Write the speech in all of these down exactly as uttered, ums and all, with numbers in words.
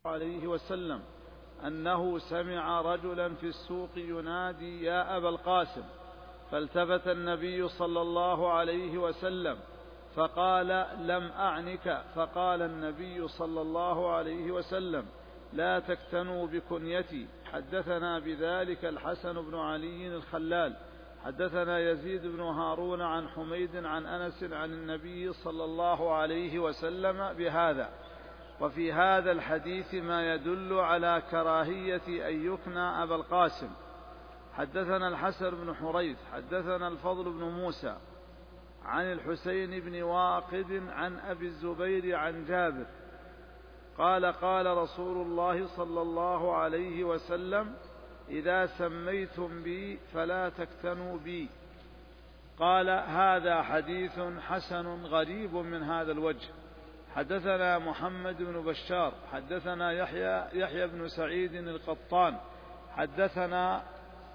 عليه وسلم أنه سمع رجلا في السوق ينادي يا أبا القاسم، فالتفت النبي صلى الله عليه وسلم فقال لم أعنك، فقال النبي صلى الله عليه وسلم لا تكتنوا بكنيتي. حدثنا بذلك الحسن بن علي الخلال حدثنا يزيد بن هارون عن حميد عن أنس عن النبي صلى الله عليه وسلم بهذا. وفي هذا الحديث ما يدل على كراهية أن يكنى أبا القاسم. حدثنا الحسن بن حريث حدثنا الفضل بن موسى عن الحسين بن واقد عن أبي الزبير عن جابر قال قال رسول الله صلى الله عليه وسلم إذا سميتم بي فلا تكتنوا بي. قال هذا حديث حسن غريب من هذا الوجه. حدثنا محمد بن بشار حدثنا يحيى, يحيى بن سعيد القطان حدثنا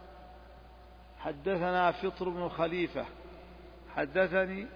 حدثنا فطر بن خليفة حدثني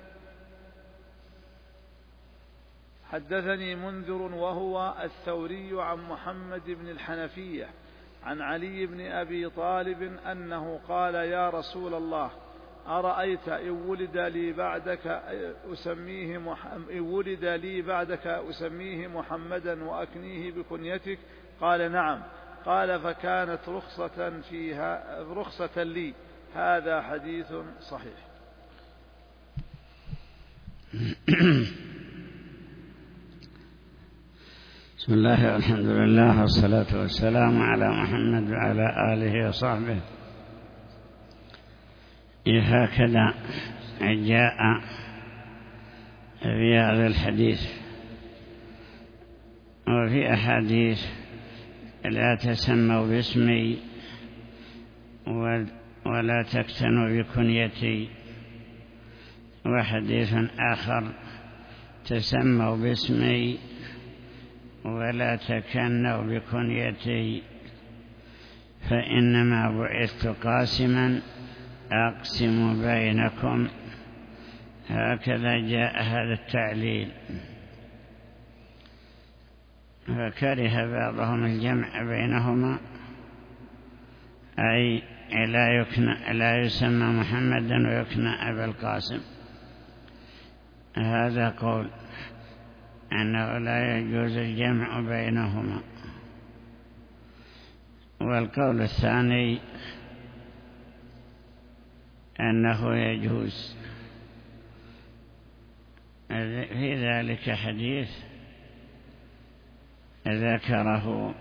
حدثني منذر وهو الثوري عن محمد بن الحنفية عن علي بن أبي طالب أنه قال يا رسول الله أرأيت إن ولد لي بعدك أسميه محمد إن ولد لي بعدك أسميه محمدا وأكنيه بكنيتك؟ قال نعم. قال فكانت رخصة فيها رخصة لي. هذا حديث صحيح. بسم الله والحمد لله والصلاة والسلام على محمد وعلى آله وصحبه. هكذا جاء في هذا الحديث. وفي أحاديث لا تسموا باسمي ولا تكتنوا بكنيتي، وحديث آخر تسموا باسمي ولا تكنوا بكنيتي فإنما بعثت قاسما أقسم بينكم. هكذا جاء هذا التعليل. فكره بعضهم الجمع بينهما، أي لا, يكنى لا يسمى محمدا ويكنى أبا القاسم. هذا قول أنه لا يجوز الجمع بينهما. والقول الثاني أنه يجوز. في ذلك حديث ذكره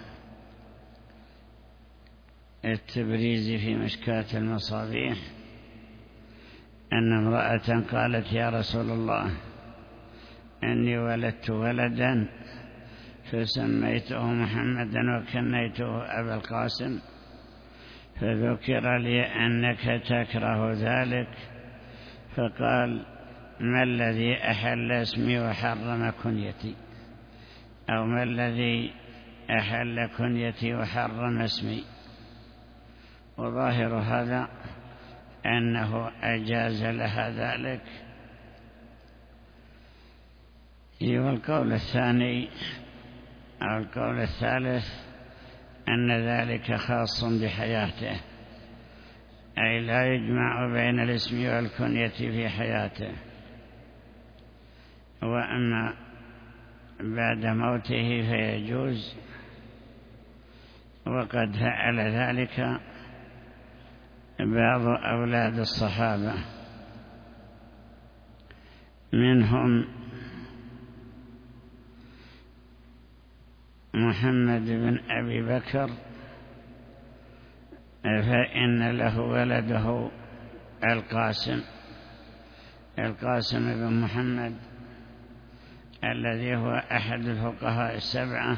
التبريزي في مشكاة المصابيح أن امرأة قالت يا رسول الله أني ولدت ولدا فسميته محمدا وكنيته أبا القاسم، فذكر لي أنك تكره ذلك، فقال ما الذي أحل اسمي وحرم كنيتي، أو ما الذي أحل كنيتي وحرم اسمي. وظاهر هذا أنه أجاز لها ذلك. والقول الثاني أو القول الثالث أن ذلك خاص بحياته، أي لا يجمع بين الاسم والكنية في حياته، وأما بعد موته فيجوز. وقد فعل ذلك بعض أولاد الصحابة، منهم محمد بن أبي بكر، فإن له ولده القاسم القاسم بن محمد الذي هو أحد الفقهاء السبعة،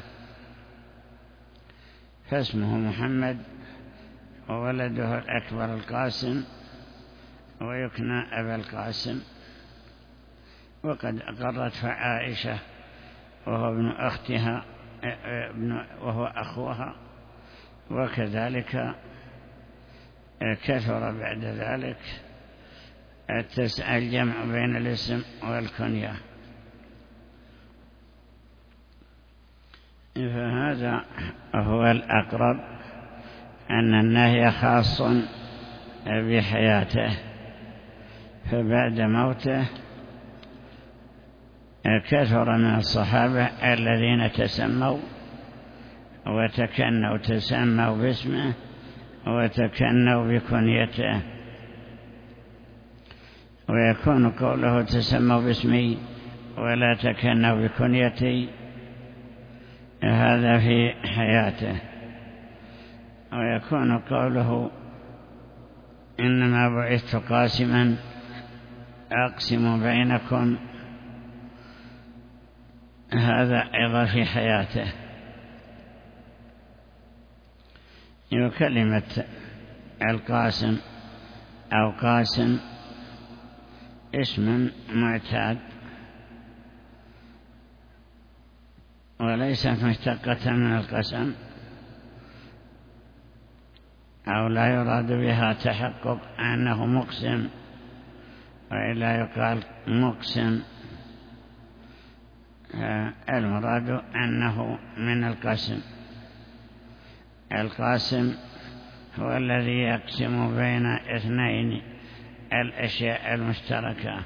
فاسمه محمد وولده الأكبر القاسم، ويكنى أبا القاسم. وقد أقرت عائشة وهو ابن أختها وهو أخوها، وكذلك كثر بعد ذلك الجمع بين الاسم والكنية. فهذا هو الأقرب، أن النهي خاص بحياته، فبعد موته كثر من الصحابة الذين تسموا وتكنوا تسموا باسمه وتكنوا بكنيته. ويكون قوله تسموا باسمي ولا تكنوا بكنيتي هذا في حياته، ويكون قوله إنما بعثت قاسما أقسم بينكم هذا أيضا في حياته. وكلمة القاسم أو قاسم اسم معتاد وليست مشتقة من القسم، أو لا يراد بها تحقق أنه مقسم، وإلا يقال مقسم. المراد أنه من القسم. القاسم هو الذي يقسم بين اثنين الأشياء المشتركة،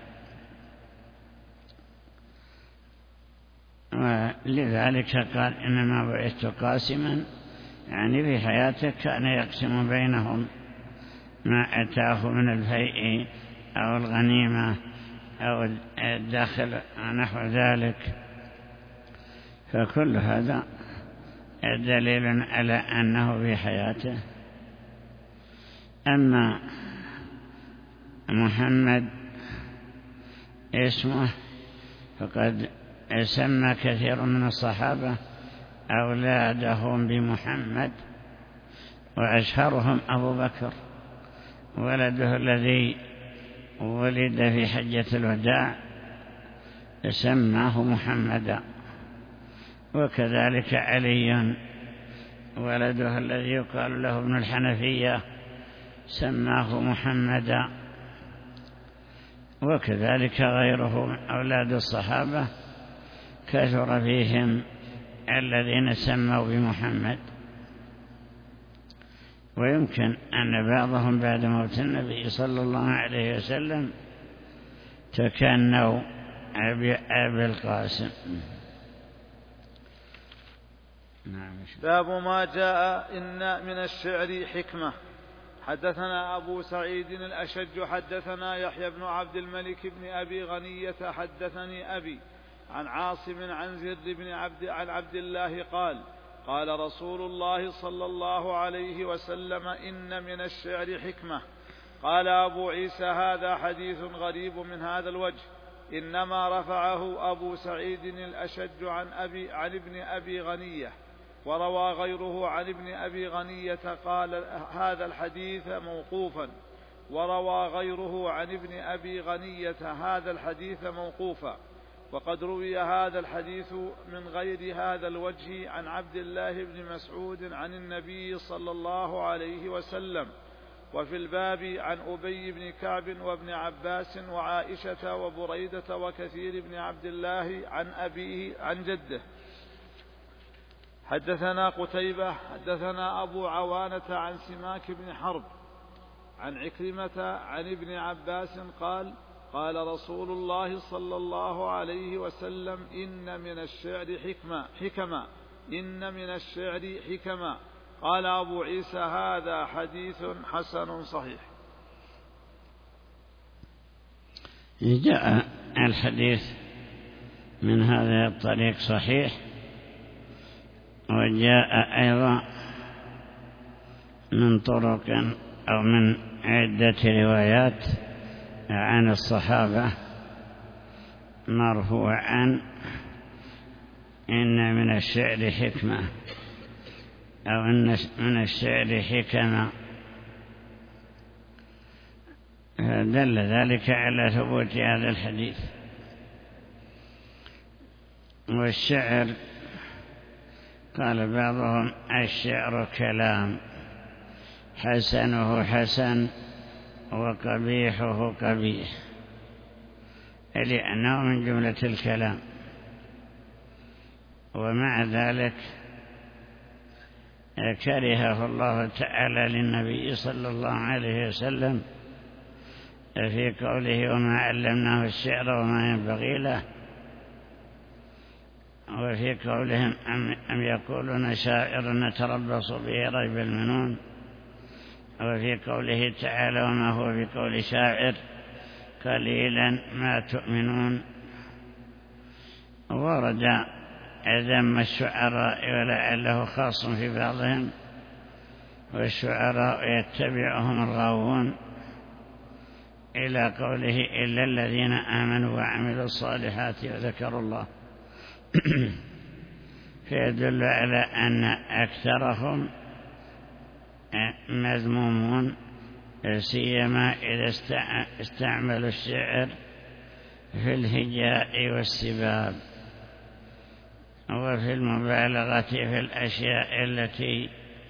ولذلك قال إنما بعثت قاسما، يعني في حياته كان يقسم بينهم ما أتاه من الفيء أو الغنيمة أو الدخل نحو ذلك. فكل هذا دليل على أنه في حياته. أما محمد اسمه فقد سمى كثير من الصحابة أولادهم بمحمد، وأشهرهم أبو بكر ولده الذي ولد في حجة الوداع سماه محمدا، وكذلك علي ولده الذي يقال له ابن الحنفية سماه محمدا، وكذلك غيره أولاد الصحابة كثر فيهم الذين سموا بمحمد. ويمكن أن بعضهم بعد موت النبي صلى الله عليه وسلم تكنوا أبي القاسم. باب ما جاء إن من الشعر حكمة. حدثنا أبو سعيد الأشج حدثنا يحيى بن عبد الملك بن أبي غنية حدثني أبي عن عاصم عن زر بن عبد عن عبد الله قال قال رسول الله صلى الله عليه وسلم إن من الشعر حكمة. قال أبو عيسى هذا حديث غريب من هذا الوجه، إنما رفعه أبو سعيد الأشج عن, أبي عن ابن أبي غنية، وروى غيره عن ابن أبي غنية قال هذا الحديث موقوفا، وروى غيره عن ابن أبي غنية هذا الحديث موقوفا. وقد روي هذا الحديث من غير هذا الوجه عن عبد الله بن مسعود عن النبي صلى الله عليه وسلم، وفي الباب عن أبي بن كعب وابن عباس وعائشة وبريدة وكثير بن عبد الله عن أبيه عن جده. حدثنا قتيبة حدثنا أبو عوانة عن سماك بن حرب عن عكرمة عن ابن عباس قال قال رسول الله صلى الله عليه وسلم إن من الشعر حكمة حكمة إن من الشعر حكمة. قال أبو عيسى هذا حديث حسن صحيح. جاء الحديث من هذا الطريق صحيح، وجاء أيضا من طرق أو من عدة روايات عن الصحابة مرفوعا إن من الشعر حكمة أو إن من الشعر حكمة، دل ذلك على ثبوت هذا الحديث. والشعر قال بعضهم الشعر كلام حسنه حسن وقبيحه قبيح، لأنه من جملة الكلام. ومع ذلك كرهه الله تعالى للنبي صلى الله عليه وسلم في قوله وما علمناه الشعر وما ينبغي له، وفي قولهم أم يقولون شاعر نتربص به ريب المنون، وفي قوله تعالى وما هو بقول شاعر قليلا ما تؤمنون. ورد ذم الشعراء ولعله خاص في بعضهم، والشعراء يتبعهم الغاوون، إلى قوله إلا الذين آمنوا وعملوا الصالحات وذكروا الله، فيدل على أن أكثرهم مذمومون، سيما إذا استعملوا الشعر في الهجاء والسباب وفي المبالغة في الأشياء التي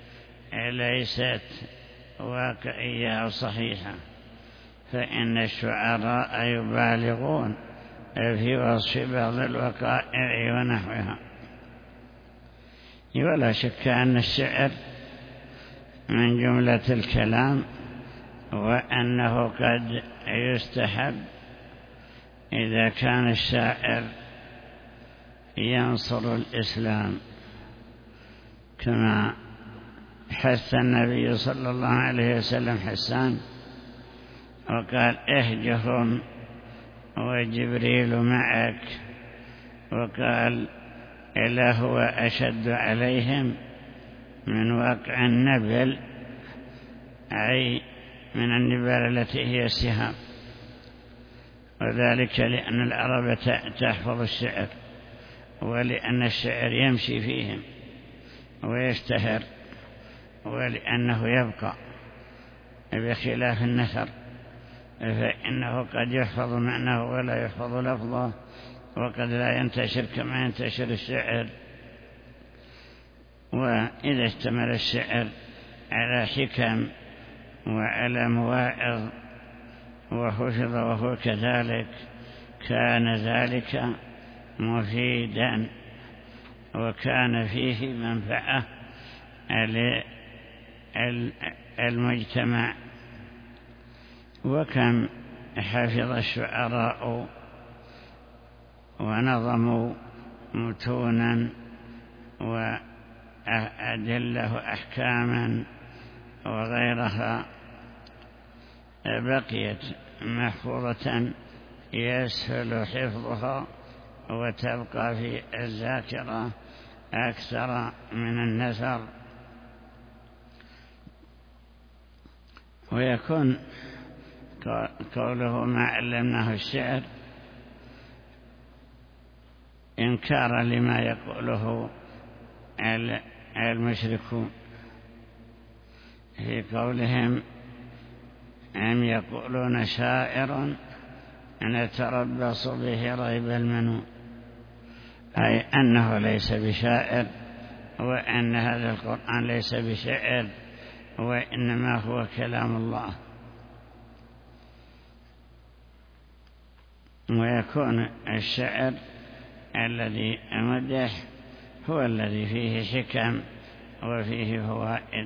ليست واقعية أو صحيحة، فإن الشعراء يبالغون في وصف بعض الوقائع ونحوها. ولا شك أن الشعر من جملة الكلام، وأنه قد يستحب إذا كان الشاعر ينصر الإسلام، كما حث النبي صلى الله عليه وسلم حسان وقال اهجهم وجبريل معك، وقال إلا هو أشد عليهم من وقع النبل، أي من النبال التي هي السهام، وذلك لأن العرب تحفظ الشعر، ولأن الشعر يمشي فيهم ويشتهر، ولأنه يبقى بخلاف النثر، فإنه قد يحفظ معناه ولا يحفظ لفظه، وقد لا ينتشر كما ينتشر الشعر. وإذا اشتمل الشعر على حكم وعلى مواعظ وحفظ وهو كذلك، كان ذلك مفيدا وكان فيه منفعة للمجتمع. وكم حفظ الشعراء ونظموا متونا وأدله أحكاما وغيرها بقيت محفوظة يسهل حفظها وتبقى في الذاكرة أكثر من النثر. ويكون قوله ما علمناه الشعر إنكارا لما يقوله المشركون في قولهم أم يقولون شاعر نتربص به ريب المنون، أي أنه ليس بشاعر، وأن هذا القرآن ليس بشعر، وإنما هو كلام الله. ويكون الشعر الذي أمدح هو الذي فيه حكم وفيه فوائد.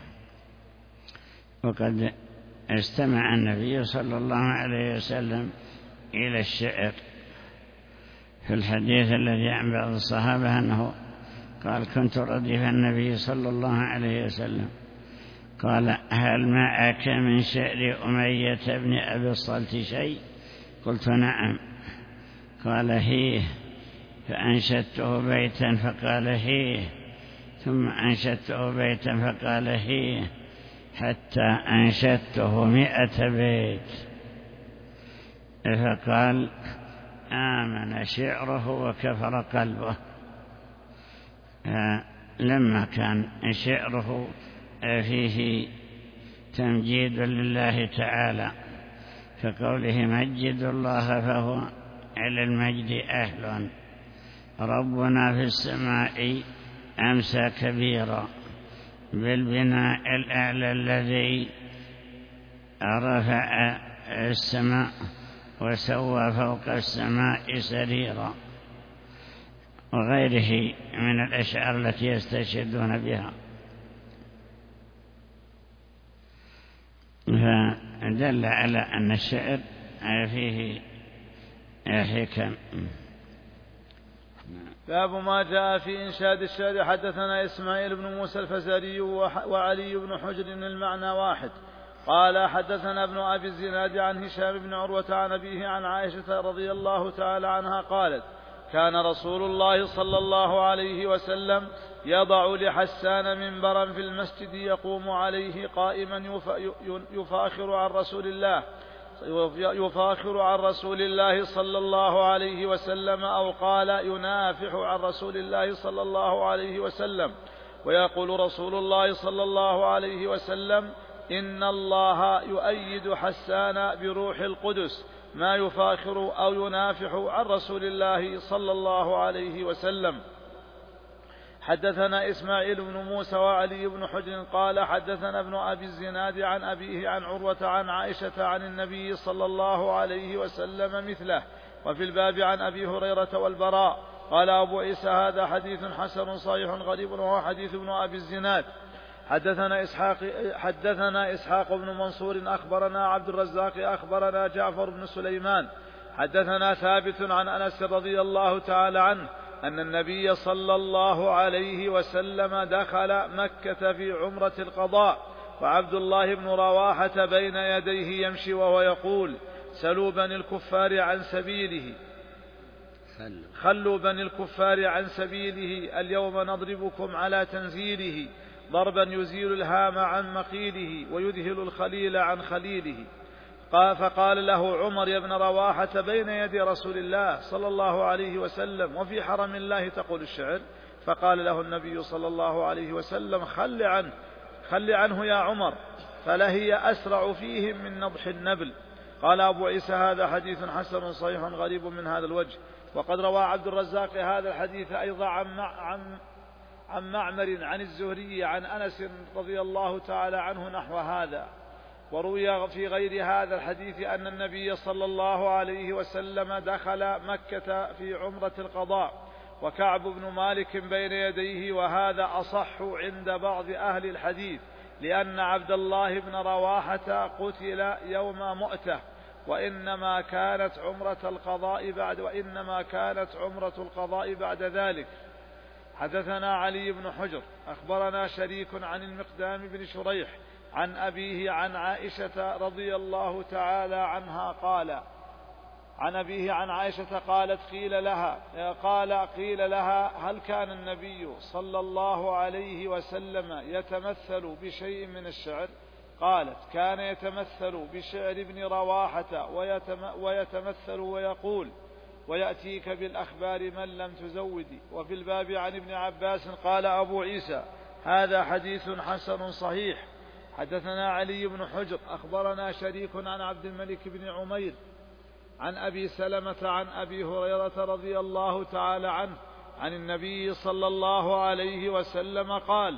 وقد استمع النبي صلى الله عليه وسلم إلى الشعر في الحديث الذي عن بعض الصحابة أنه قال كنت رديف النبي صلى الله عليه وسلم، قال هل معك من شعر أمية بن أبي الصلت شيء؟ قلت نعم. قال هيه، فأنشدته بيتا فقال هيه، ثم أنشدته بيتا فقال هيه، حتى أنشدته مئة بيت، فقال آمن شعره وكفر قلبه. لما كان شعره فيه تمجيد لله تعالى كقوله مجد الله فهو على المجد أهل، ربنا في السماء أمسى كبيرا بالبناء الأعلى الذي رفع السماء وسوى فوق السماء سريرا، وغيره من الأشعار التي يستشهدون بها. فدل على أن الشعر فيه حكم. باب ما جاء في إنشاد الشعر. حدثنا إسماعيل بن موسى الفزاري وعلي بن حجر المعنى واحد. قال حدثنا ابن أبي الزناد عن هشام بن عروة عن أبيه عن عائشة رضي الله تعالى عنها قالت: كان رسول الله صلى الله عليه وسلم يضع لحسان منبرا في المسجد يقوم عليه قائما يفاخر عن رسول الله يفاخر عن رسول الله صلى الله عليه وسلم، أو قال ينافح عن رسول الله صلى الله عليه وسلم، ويقول رسول الله صلى الله عليه وسلم: إن الله يؤيد حسان بروح القدس، ما يفاخر أو ينافح عن رسول الله صلى الله عليه وسلم. حدثنا إسماعيل بن موسى وعلي بن حجر قال حدثنا ابن أبي الزناد عن أبيه عن عروة عن عائشة عن النبي صلى الله عليه وسلم مثله، وفي الباب عن أبي هريرة والبراء. قال أبو عيسى: هذا حديث حسن صحيح غريب وهو حديث ابن أبي الزناد. حدثنا إسحاق, حدثنا إسحاق بن منصور أخبرنا عبد الرزاق أخبرنا جعفر بن سليمان حدثنا ثابت عن أنس رضي الله تعالى عنه أن النبي صلى الله عليه وسلم دخل مكة في عمرة القضاء، وعبد الله بن رواحة بين يديه يمشي وهو يقول: سلوا بني الكفار عن سبيله خلوا بني الكفار عن سبيله، اليوم نضربكم على تنزيله، ضربا يزيل الهام عن مقيله ويذهل الخليل عن خليله. قال فقال له عمر: يا ابن رواحة بين يدي رسول الله صلى الله عليه وسلم وفي حرم الله تقول الشعر؟ فقال له النبي صلى الله عليه وسلم: خل عنه خل عنه يا عمر، فلهي أسرع فيهم من نضح النبل. قال أبو عيسى: هذا حديث حسن صحيح غريب من هذا الوجه. وقد روى عبد الرزاق هذا الحديث أيضا عن عن عن معمر عن الزهري عن أنس رضي الله تعالى عنه نحو هذا. وروي في غير هذا الحديث أن النبي صلى الله عليه وسلم دخل مكة في عمرة القضاء وكعب بن مالك بين يديه، وهذا أصح عند بعض أهل الحديث، لأن عبد الله بن رواحة قتل يوم مؤتة، وإنما كانت عمرة القضاء بعد وإنما كانت عمرة القضاء بعد ذلك. حدثنا علي بن حجر أخبرنا شريك عن المقدام بن شريح عن أبيه عن عائشة رضي الله تعالى عنها قال عن أبيه عن عائشة قالت: قيل لها قال قيل لها: هل كان النبي صلى الله عليه وسلم يتمثل بشيء من الشعر؟ قالت: كان يتمثل بشعر ابن رواحة ويتمثل ويقول: ويأتيك بالأخبار من لم تزودي. وفي الباب عن ابن عباس. قال أبو عيسى: هذا حديث حسن صحيح. حدثنا علي بن حجر أخبرنا شريك عن عبد الملك بن عمير عن أبي سلمة عن أبي هريرة رضي الله تعالى عنه عن النبي صلى الله عليه وسلم قال: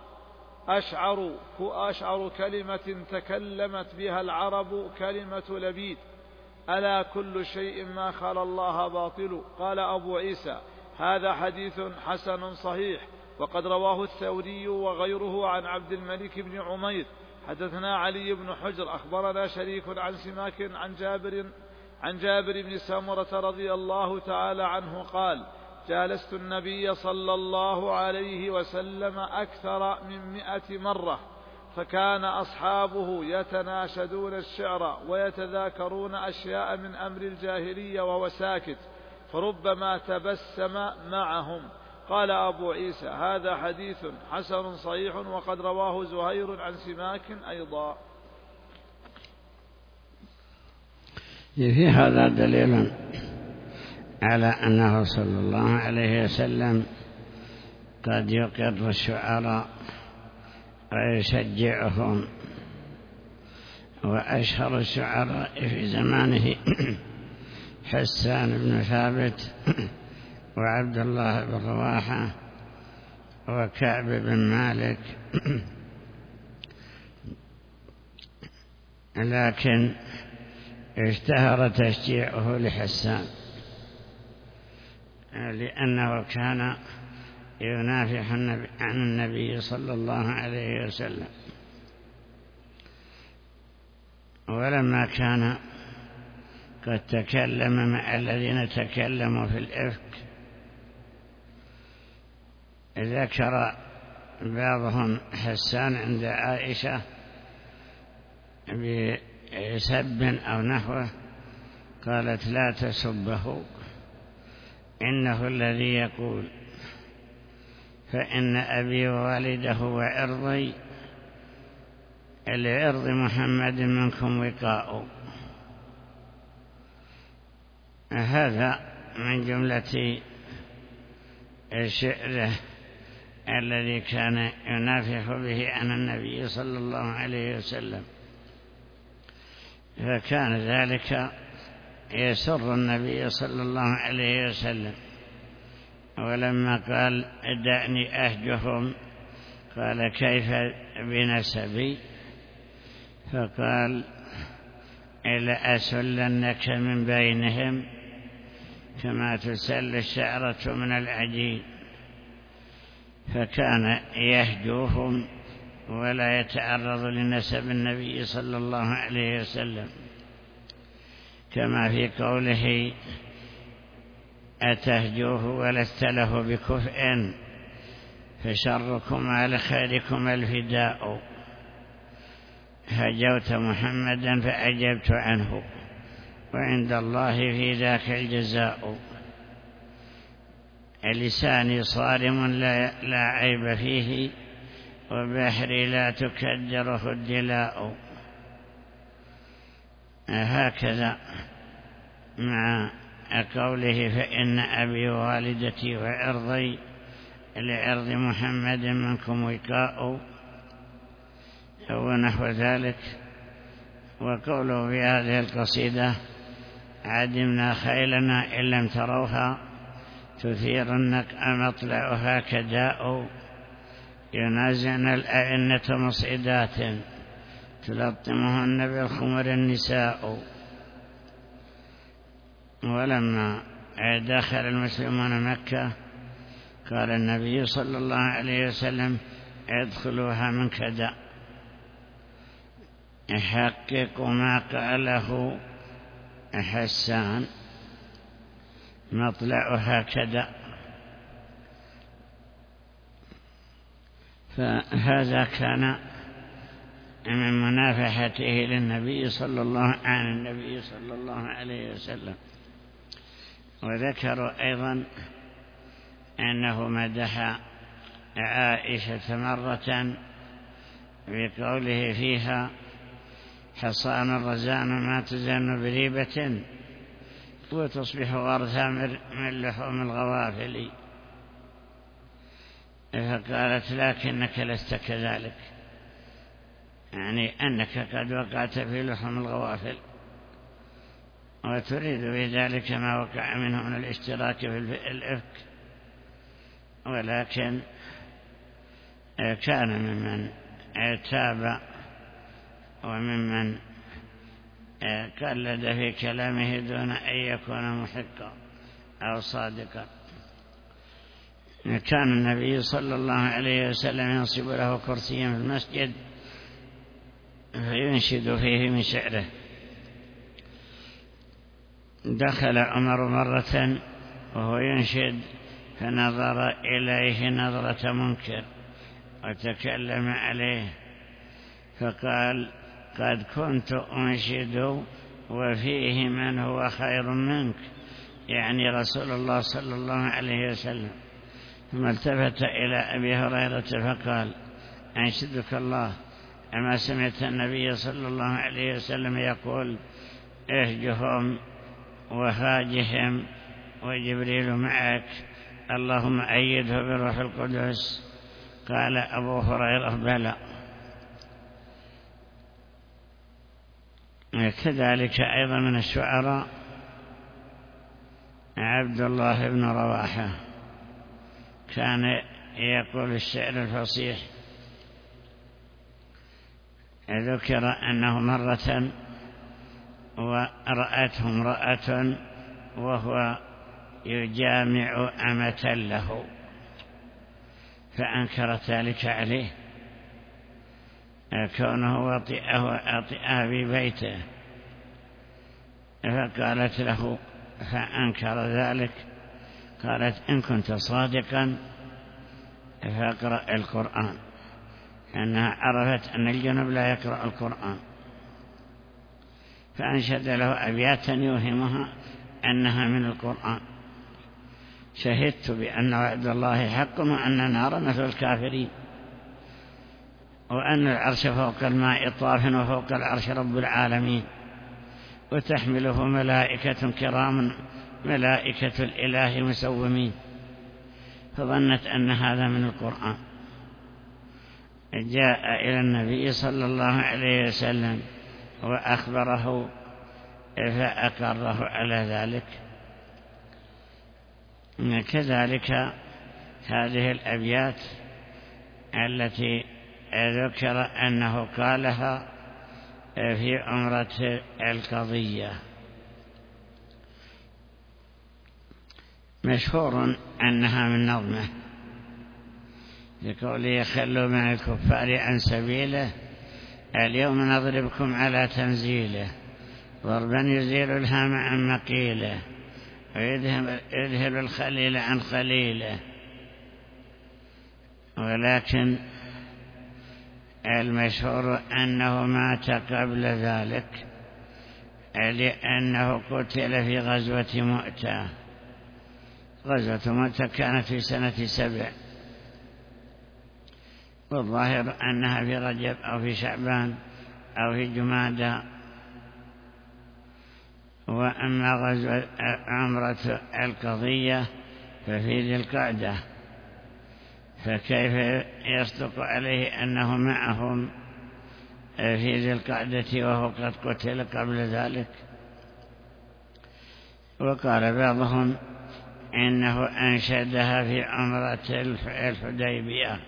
أشعر, أشعر كلمة تكلمت بها العرب كلمة لبيد، ألا كل شيء ما خلا الله باطل. قال أبو عيسى: هذا حديث حسن صحيح. وقد رواه الثوري وغيره عن عبد الملك بن عمير. حدثنا علي بن حجر أخبرنا شريك عن سماك عن جابر عن جابر بن سمرة رضي الله تعالى عنه قال: جالست النبي صلى الله عليه وسلم أكثر من مئة مرة، فكان أصحابه يتناشدون الشعر ويتذاكرون أشياء من أمر الجاهلية وهو ساكت، فربما تبسم معهم. قال أبو عيسى: هذا حديث حسن صحيح. وقد رواه زهير عن سماك أيضا. في هذا دليل على أنه صلى الله عليه وسلم قد يقر الشعراء ويشجعهم. وأشهر الشعراء في زمانه حسان بن ثابت وعبد الله بن رواحة وكعب بن مالك، لكن اشتهر تشجيعه لحسان لأنه كان ينافح عن النبي صلى الله عليه وسلم. ولما كان قد تكلم مع الذين تكلموا في الإفك ذكر بعضهم حسان عند عائشة بسب أو نحوه، قالت لا تسبه إنه الذي يقول فإن أبي ووالده وعرضي لعرض محمد منكم وقاء. هذا من جملة شعره الذي كان ينافح به عن النبي صلى الله عليه وسلم، فكان ذلك يسر النبي صلى الله عليه وسلم. ولما قال دعني أهجهم قال كيف بنسبي؟ فقال لأسلنك من بينهم كما تسل الشعرة من العجين. فكان يهجوهم ولا يتعرض لنسب النبي صلى الله عليه وسلم، كما في قوله أتهجوه ولست له بكفء فشركم على خيركم الفداء. هجوت محمدا فأجبت عنه وعند الله في ذاك الجزاء. لساني صارم لا, لا عيب فيه وبحري لا تكدره الدلاء. هكذا مع قوله فإن أبي ووالدتي وعرضي لعرض محمد منكم وقاء ونحو ذلك. وقوله في هذه القصيدة عدمنا خيلنا إن لم تروها تثير النقع مطلعها كداء. ينازعن الأئنة مصعدات تلطمهن بالخمر النساء. ولما دخل المسلمون مكة قال النبي صلى الله عليه وسلم ادخلوها من كدا، يحقق ما قاله حسان مطلعها كدا. فهذا كان من منافحته للنبي صلى الله عن النبي صلى الله عليه وسلم. وذكروا أيضا أنه مدح عائشة مرة بقوله فيها حصان الرزان ما تزن بريبة وتصبح غرثا من لحوم الغوافل. فقالت لكنك لست كذلك، يعني أنك قد وقعت في لحوم الغوافل، وتريد بذلك ما وقع منه من الاشتراك في الإفك. ولكن كان ممن تاب وممن قلد في كلامه دون أن يكون محقا أو صادقا. كان النبي صلى الله عليه وسلم ينصب له كرسيا في المسجد فينشد فيه من شعره. دخل عمر مرة وهو ينشد فنظر إليه نظرة منكر وتكلم عليه فقال قد كنت أنشد وفيه من هو خير منك، يعني رسول الله صلى الله عليه وسلم. ثم التفت إلى أبي هريرة فقال أنشدك الله، أما سمعت النبي صلى الله عليه وسلم يقول اهجهم وهاجهم وجبريل معك اللهم أيده بروح القدس؟ قال أبو هريرة بلى. كذلك أيضا من الشعراء عبد الله بن رواحة كان يقول الشعر الفصيح. ذكر أنه مرة ورأته امرأة وهو يجامع أمة له فأنكر ذلك عليه، كونه وطئها في بيته، فقالت له فأنكر ذلك، قالت إن كنت صادقا فاقرأ القرآن، أنها عرفت أن الجنب لا يقرأ القرآن، فأنشد له أبياتا يوهمها أنها من القرآن: شهدت بأن وعد الله حق وأن النار مثل الكافرين، وأن العرش فوق الماء طاف وفوق العرش رب العالمين، وتحمله ملائكة كرام ملائكة الإله مسومين، فظنت أن هذا من القرآن. جاء إلى النبي صلى الله عليه وسلم وأخبره فأقره على ذلك. كذلك هذه الأبيات التي ذكر أنه قالها في عمرة القضية مشهور أنها من نظمه، لقوله: خلوا من الكفار عن سبيله، اليوم نضربكم على تنزيله، ضربا يزيل الهام عن مقيله، ويذهل الخليل عن خليله. ولكن المشهور أنه مات قبل ذلك، لأنه قتل في غزوة مؤتة. غزوة مؤتة كانت في سنة سبع، والظاهر أنها في رجب أو في شعبان أو في جمادى. وأما غزوة عمرة القضية ففي ذي القعدة، فكيف يصدق عليه أنه معهم في ذي القعدة وهو قد قتل قبل ذلك؟ وقال بعضهم إنه أنشدها في عمرة الحديبية،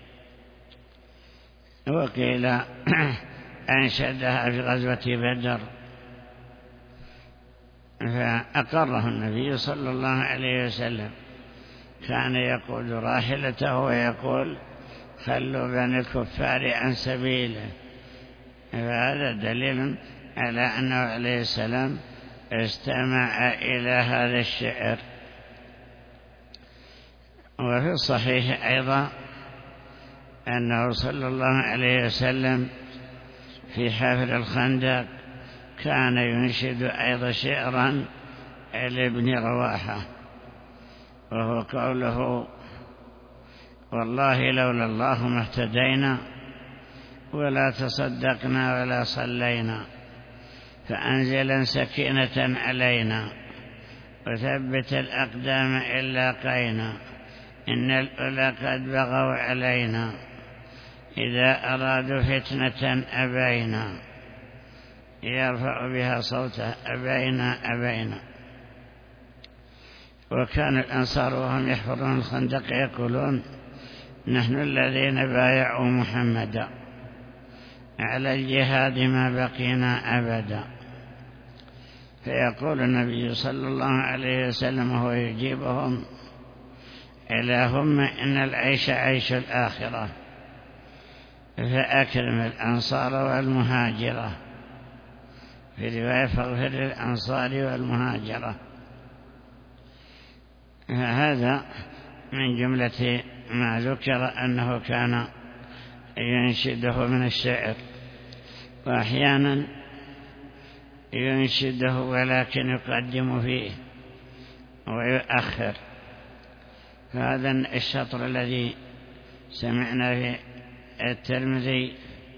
وقيل أنشدها في غزوة بدر، فأقره النبي صلى الله عليه وسلم. كان يقود راحلته ويقول: خلوا بني الكفار عن سبيله. فهذا دليل على أنه عليه السلام استمع إلى هذا الشعر. وفي الصحيح أيضا أنه صلى الله عليه وسلم في حفر الخندق كان ينشد أيضا شعرا لابن رواحة، وهو قوله: والله لولا الله ما اهتدينا، ولا تصدقنا ولا صلينا، فأنزلا سكينة علينا، وثبت الأقدام إلا قينا، إن الأولى قد بغوا علينا، إذا أرادوا فتنة أبينا، يرفع بها صوته أبينا أبينا. وكان الأنصار وهم يحفرون الخندق يقولون: نحن الذين بايعوا محمدا على الجهاد ما بقينا أبدا. فيقول النبي صلى الله عليه وسلم وهو يجيبهم: اللهم إن العيش عيش الآخرة، فأكرم الأنصار والمهاجرة، في رواية فاغفر للأنصار والمهاجرة. هذا من جملة ما ذكر أنه كان ينشده من الشعر، وأحيانا ينشده ولكن يقدم فيه ويؤخر. هذا الشطر الذي سمعنا في الترمذي: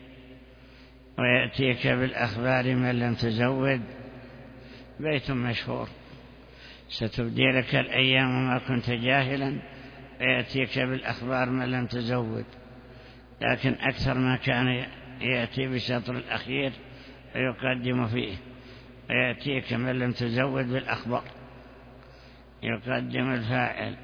ويأتيك بالأخبار من لم تزود، بيت مشهور: ستبدي لك الأيام ما كنت جاهلا، ويأتيك بالأخبار من لم تزود. لكن أكثر ما كان يأتي بالشطر الأخير ويقدم فيه: ويأتيك من لم تزود بالأخبار، يقدم الفاعل.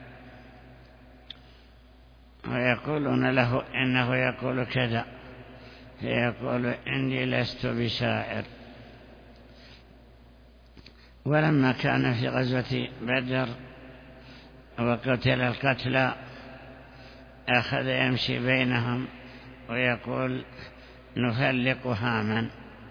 ويقولون له إنه يقول كذا، فيقول: إني لست بشاعر. ولما كان في غزوة بدر وقتل القتلى، أخذ يمشي بينهم ويقول: نفلق هاما.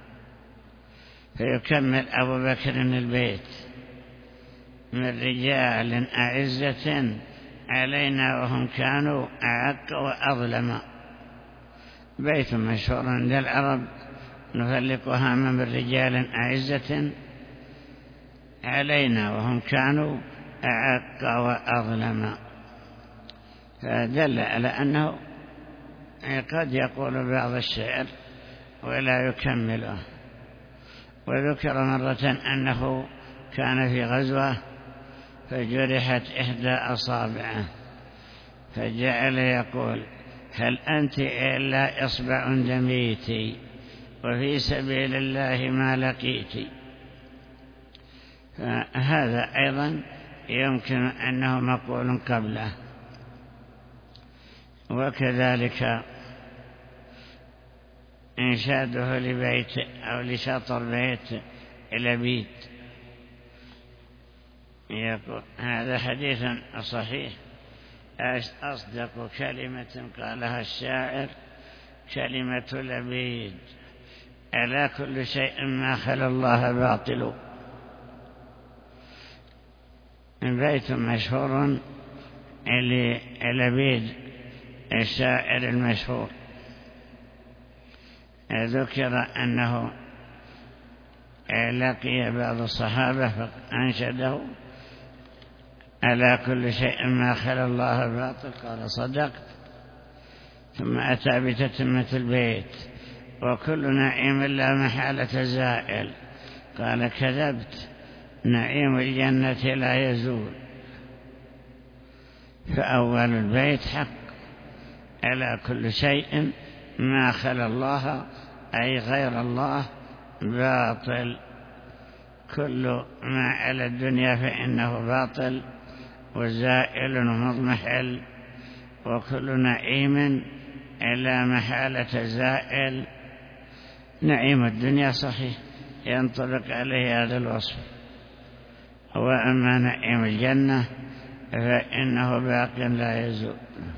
فيكمل أبو بكر البيت: من رجال أعزة علينا وهم كانوا أعق وأظلم. بيت مشهور عند العرب: نفلق هاما من رجال أعزة علينا وهم كانوا أعق وأظلم. فدل على أنه قد يقول بعض الشعر ولا يكمله. وذكر مرة أنه كان في غزوة فجرحت إحدى أصابعه فجعل يقول: هل أنت إلا إصبع دميتي وفي سبيل الله ما لقيت. فهذا أيضا يمكن أنه مقول قبله. وكذلك إنشاده لبيت أو لشطر بيت لبيد، يقول: هذا حديث صحيح: أصدق كلمة قالها الشاعر كلمة لبيد، ألا كل شيء ما خلا الله باطل. بيت مشهور للبيد الشاعر المشهور. ذكر أنه لقي بعض الصحابة فأنشده: ألا كل شيء ما خلا الله باطل. قال: صدقت. ثم أتى بتتمة البيت: وكل نعيم لا محالة زائل. قال: كذبت، نعيم الجنة لا يزول. فأول البيت حق: ألا كل شيء ما خلا الله أي غير الله باطل. كل ما على الدنيا فإنه باطل وزائل ومضمحل، وكل نعيم لا محالة زائل. نعيم الدنيا صحيح ينطبق عليه هذا الوصف، وأما نعيم الجنة فإنه باق لا يزول.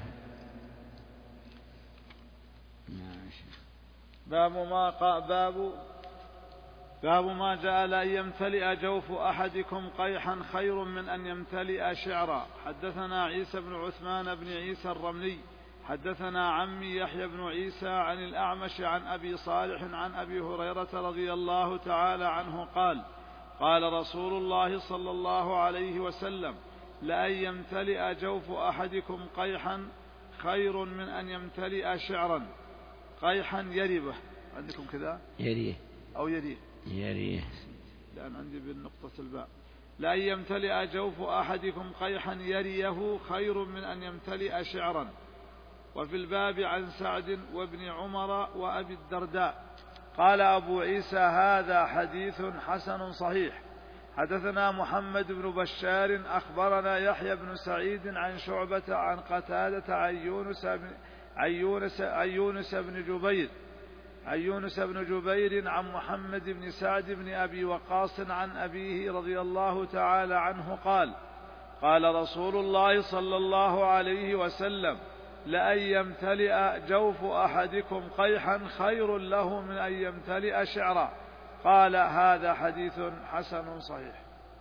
باب ما باب باب ما جاء أن يمتلئ جوف أحدكم قيحا خير من أن يمتلئ شعرا. حدثنا عيسى بن عثمان بن عيسى الرملي حدثنا عمي يحيى بن عيسى عن الأعمش عن أبي صالح عن أبي هريرة رضي الله تعالى عنه قال: قال رسول الله صلى الله عليه وسلم: لأن يمتلئ جوف أحدكم قيحا خير من أن يمتلئ شعرا. قيحا يربه، عندكم كذا يريه أو يريه يريه لأن عندي بالنقطة الباء. لأن يمتلئ جوف أحدكم قيحا يريه خير من أن يمتلئ شعرا. وفي الباب عن سعد وابن عمر وأبي الدرداء. قال أبو عيسى: هذا حديث حسن صحيح. حدثنا محمد بن بشار أخبرنا يحيى بن سعيد عن شعبة عن قتادة عن يونس بن عن يونس عن يونس بن جبير عن يونس بن جبير عن محمد بن سعد بن أبي وقاص عن أبيه رضي الله تعالى عنه قال: قال رسول الله صلى الله عليه وسلم: لأن يمتلئ جوف أحدكم قيحا خير له من أن يمتلئ شعرا. قال: هذا حديث حسن صحيح.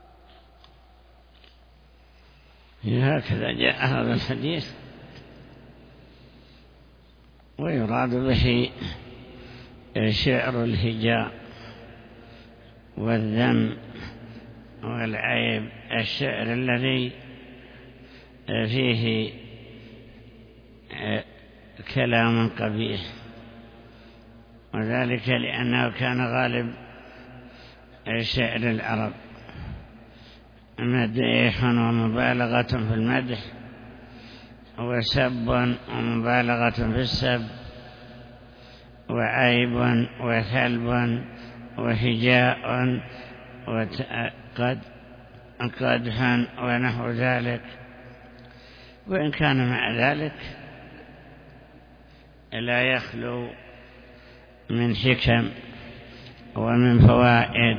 هكذا جاء هذا الحديث، ويراد به شعر الهجاء والذم والعيب، الشعر الذي فيه كلام قبيح، وذلك لأنه كان غالب شعر العرب مديح ومبالغة في المدح، وسب ومبالغة في السب، وعيب وثلب وهجاء وقدح ونحو ذلك. وإن كان مع ذلك لا يخلو من حكم ومن فوائد.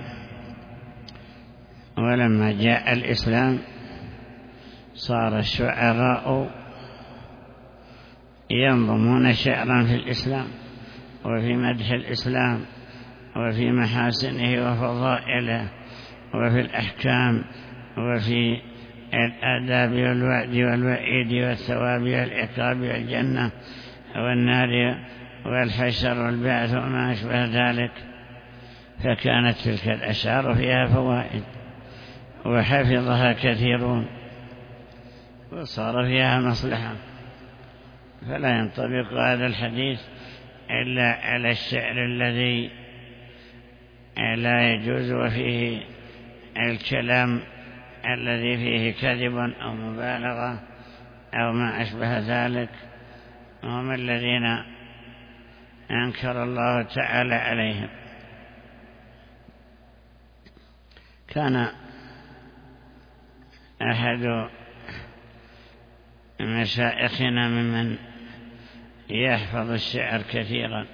ولما جاء الإسلام صار الشعراء ينظمون شعرا في الإسلام، وفي مدح الإسلام وفي محاسنه وفضائله وفي الأحكام وفي الآداب والوعد والوعيد والثواب والعقاب والجنة والنار والحشر والبعث وما أشبه ذلك. فكانت تلك الأشعار فيها فوائد وحفظها كثيرون وصار فيها مصلحة. فلا ينطبق هذا الحديث إلا على الشعر الذي لا يجوز وفيه الكلام الذي فيه كذب أو مبالغة أو ما أشبه ذلك، هم الذين أنكر الله تعالى عليهم. كان أحد مشائخنا ممن يحفظ الشعر كثيرا،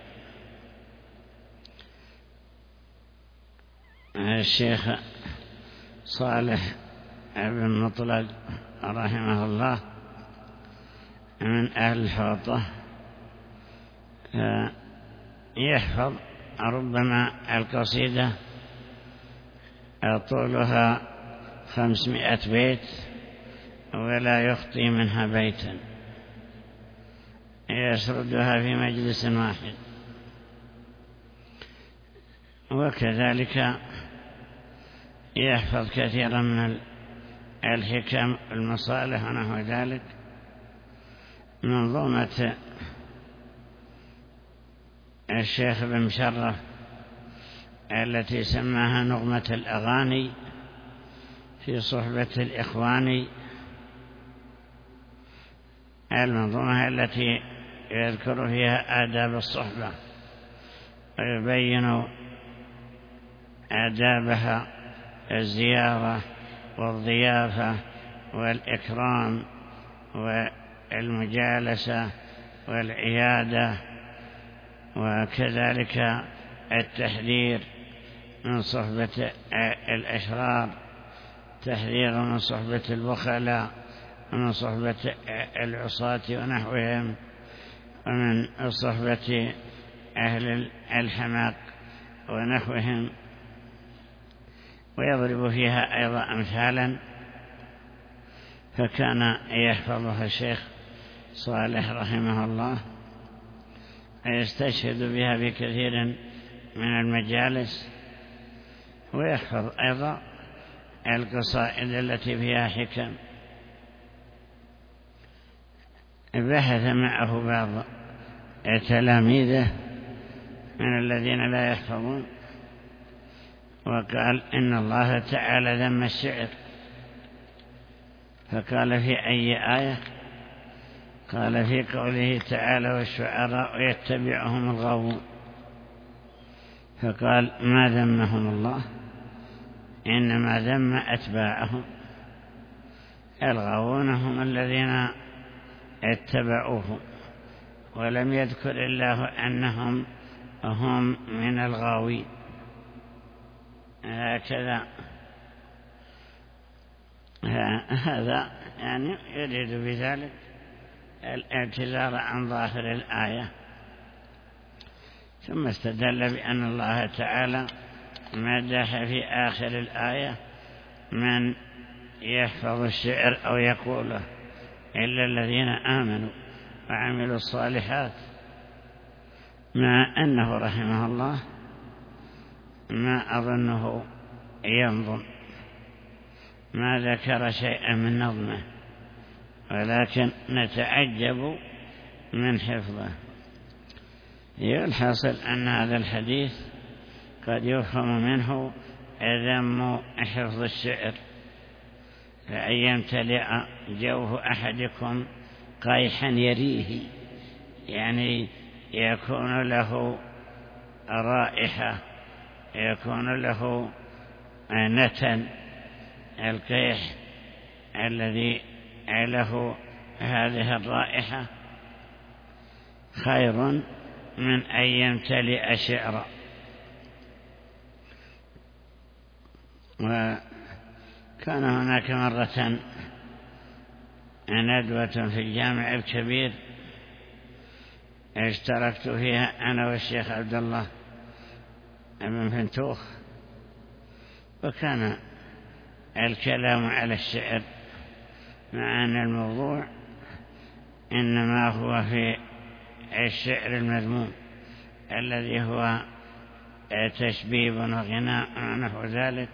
الشيخ صالح بن مطلق رحمه الله من أهل الحوطة، يحفظ ربما القصيدة طولها خمسمائة بيت ولا يخطي منها بيتا، يسردها في مجلس واحد. وكذلك يحفظ كثيرا من الحكم المصالح ونحو ذلك. منظومة الشيخ بن مشرف التي سماها نغمة الأغاني في صحبة الإخوان، المنظومة التي يذكر فيها آداب الصحبة ويبين آدابها، الزيارة والضيافة والإكرام والمجالسة والعيادة، وكذلك التحذير من صحبة الأشرار، تحذير من صحبة البخلاء ومن صحبة العصاة ونحوهم، ومن صحبة أهل الحماق ونحوهم، ويضرب فيها أيضا أمثالا. فكان يحفظها الشيخ صالح رحمه الله، يستشهد بها في كثير من المجالس، ويحفظ أيضا القصائد التي فيها حكم. بحث معه بعض تلاميذه من الذين لا يحفظون، وقال إن الله تعالى ذم الشعر، فقال في أي آية؟ قال في قوله تعالى والشعراء يتبعهم الغاوون، فقال ما ذمهم الله، إنما ذم أتباعهم. الغاوون هم الذين اتبعوه، ولم يذكر الله أنهم هم من الغاوين. هكذا هذا يعني يريد بذلك الاعتذار عن ظاهر الآية. ثم استدل بأن الله تعالى مدح في آخر الآية من يحفظ الشعر أو يقوله إلا الذين آمنوا وعملوا الصالحات، مع أنه رحمه الله ما أظنه ينظم، ما ذكر شيئا من نظمه، ولكن نتعجب من حفظه. الحاصل أن هذا الحديث قد يفهم منه ذم حفظ الشعر، فأن يمتلئ جوف أحدكم قيحا يريه، يعني يكون له رائحة، يكون له نتن. القيح الذي له هذه الرائحة خير من أن يمتلئ شعرا. وكان هناك مرة ندوة في الجامع الكبير اشتركت فيها أنا والشيخ عبد الله بن فنتوخ، وكان الكلام على الشعر مع أن الموضوع إنما هو في الشعر المذموم الذي هو تشبيب وغناء ونحو ذلك.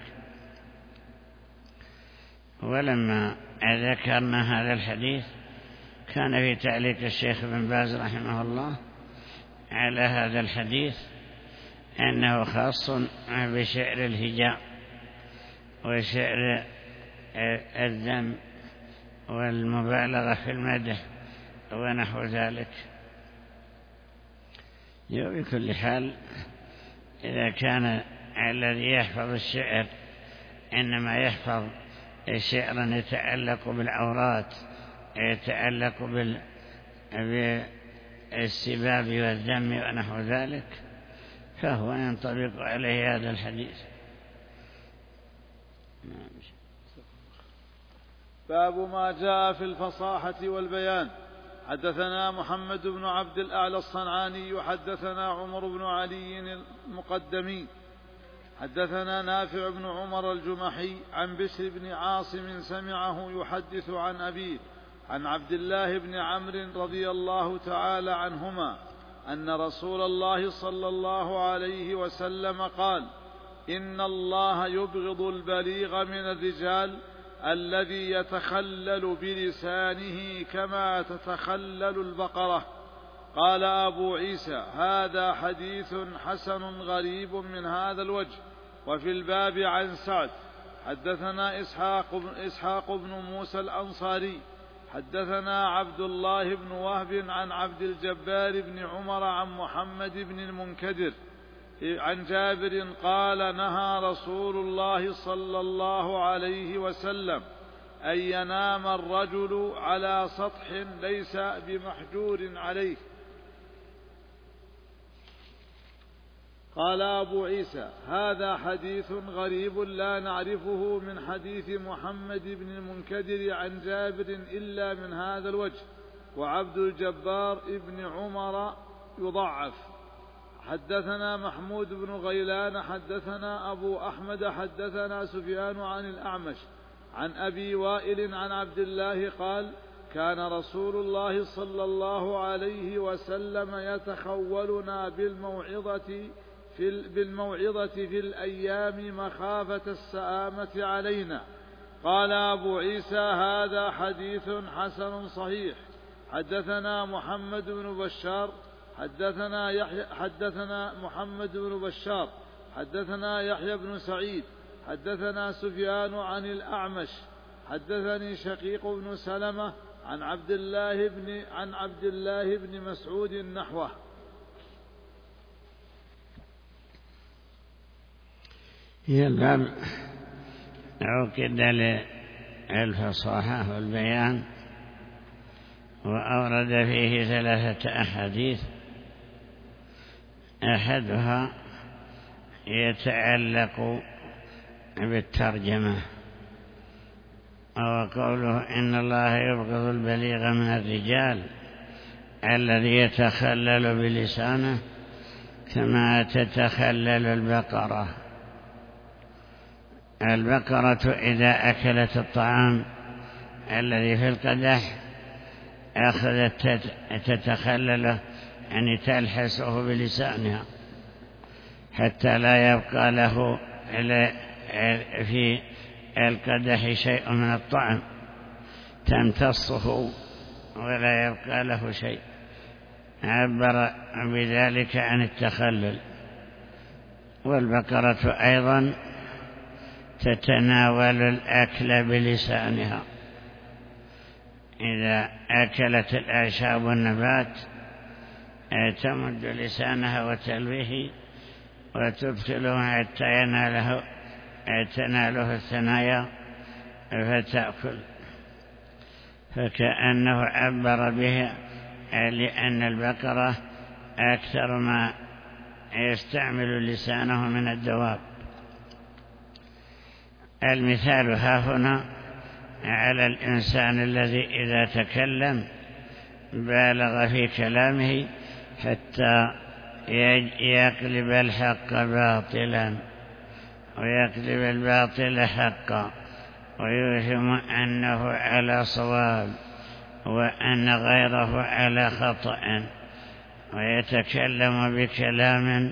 ولما ذكرنا هذا الحديث كان في تعليق الشيخ بن باز رحمه الله على هذا الحديث أنه خاص بشعر الهجاء وشعر الذم والمبالغة في المدح ونحو ذلك. بكل حال إذا كان الذي يحفظ الشعر إنما يحفظ شعرا يتعلق بالعورات، يتعلق بالسباب والذم ونحو ذلك، فهو ينطبق عليه هذا الحديث. باب ما جاء في الفصاحة والبيان. حدثنا محمد بن عبد الأعلى الصنعاني حدثنا عمر بن علي المقدمي حدثنا نافع بن عمر الجمحي عن بشر بن عاصم سمعه يحدث عن أبيه عن عبد الله بن عمرو رضي الله تعالى عنهما أن رسول الله صلى الله عليه وسلم قال: إن الله يبغض البليغ من الرجال الذي يتخلل بلسانه كما تتخلل البقرة. قال أبو عيسى: هذا حديث حسن غريب من هذا الوجه. وفي الباب عن سعد حدثنا إسحاق بن, إسحاق بن موسى الأنصاري حدثنا عبد الله بن وهب عن عبد الجبار بن عمر عن محمد بن المنكدر عن جابر قال: نهى رسول الله صلى الله عليه وسلم أن ينام الرجل على سطح ليس بمحجور عليه. قال أبو عيسى: هذا حديث غريب لا نعرفه من حديث محمد بن المنكدر عن جابر إلا من هذا الوجه، وعبد الجبار بن عمر يضعف. حدثنا محمود بن غيلان حدثنا أبو أحمد حدثنا سفيان عن الأعمش عن أبي وائل عن عبد الله قال: كان رسول الله صلى الله عليه وسلم يتخولنا بالموعظة في, بالموعظة في الأيام مخافة السآمة علينا. قال أبو عيسى: هذا حديث حسن صحيح. حدثنا محمد بن بشار حدثنا يحيى حدثنا محمد بن بشار حدثنا يحيى بن سعيد حدثنا سفيان عن الأعمش حدثني شقيق بن سلمة عن عبد الله بن عن عبد الله بن مسعود نحوه. هي الباب عقد للفصاحة والبيان، وأورد فيه ثلاثة أحاديث. أحدها يتعلق بالترجمة، وقوله: إن الله يبغض البليغ من الرجال الذي يتخلل بلسانه كما تتخلل البقرة. البقرة إذا أكلت الطعام الذي في القدح أخذت تتخلله، يعني تلحسه بلسانها حتى لا يبقى له في القدح شيء من الطعم، تمتصه ولا يبقى له شيء. عبر بذلك عن التخلل. والبقرة أيضا تتناول الأكل بلسانها، إذا أكلت الأعشاب والنبات تمد لسانها وتلويه وتدخله حتى يناله تناله الثنايا فتأكل، فكأنه عبر به لأن البقرة أكثر ما يستعمل لسانه من الدواب. المثال ها هنا على الإنسان الذي إذا تكلم بالغ في كلامه حتى يقلب الحق باطلا ويقلب الباطل حقا ويوهم أنه على صواب وأن غيره على خطأ، ويتكلم بكلام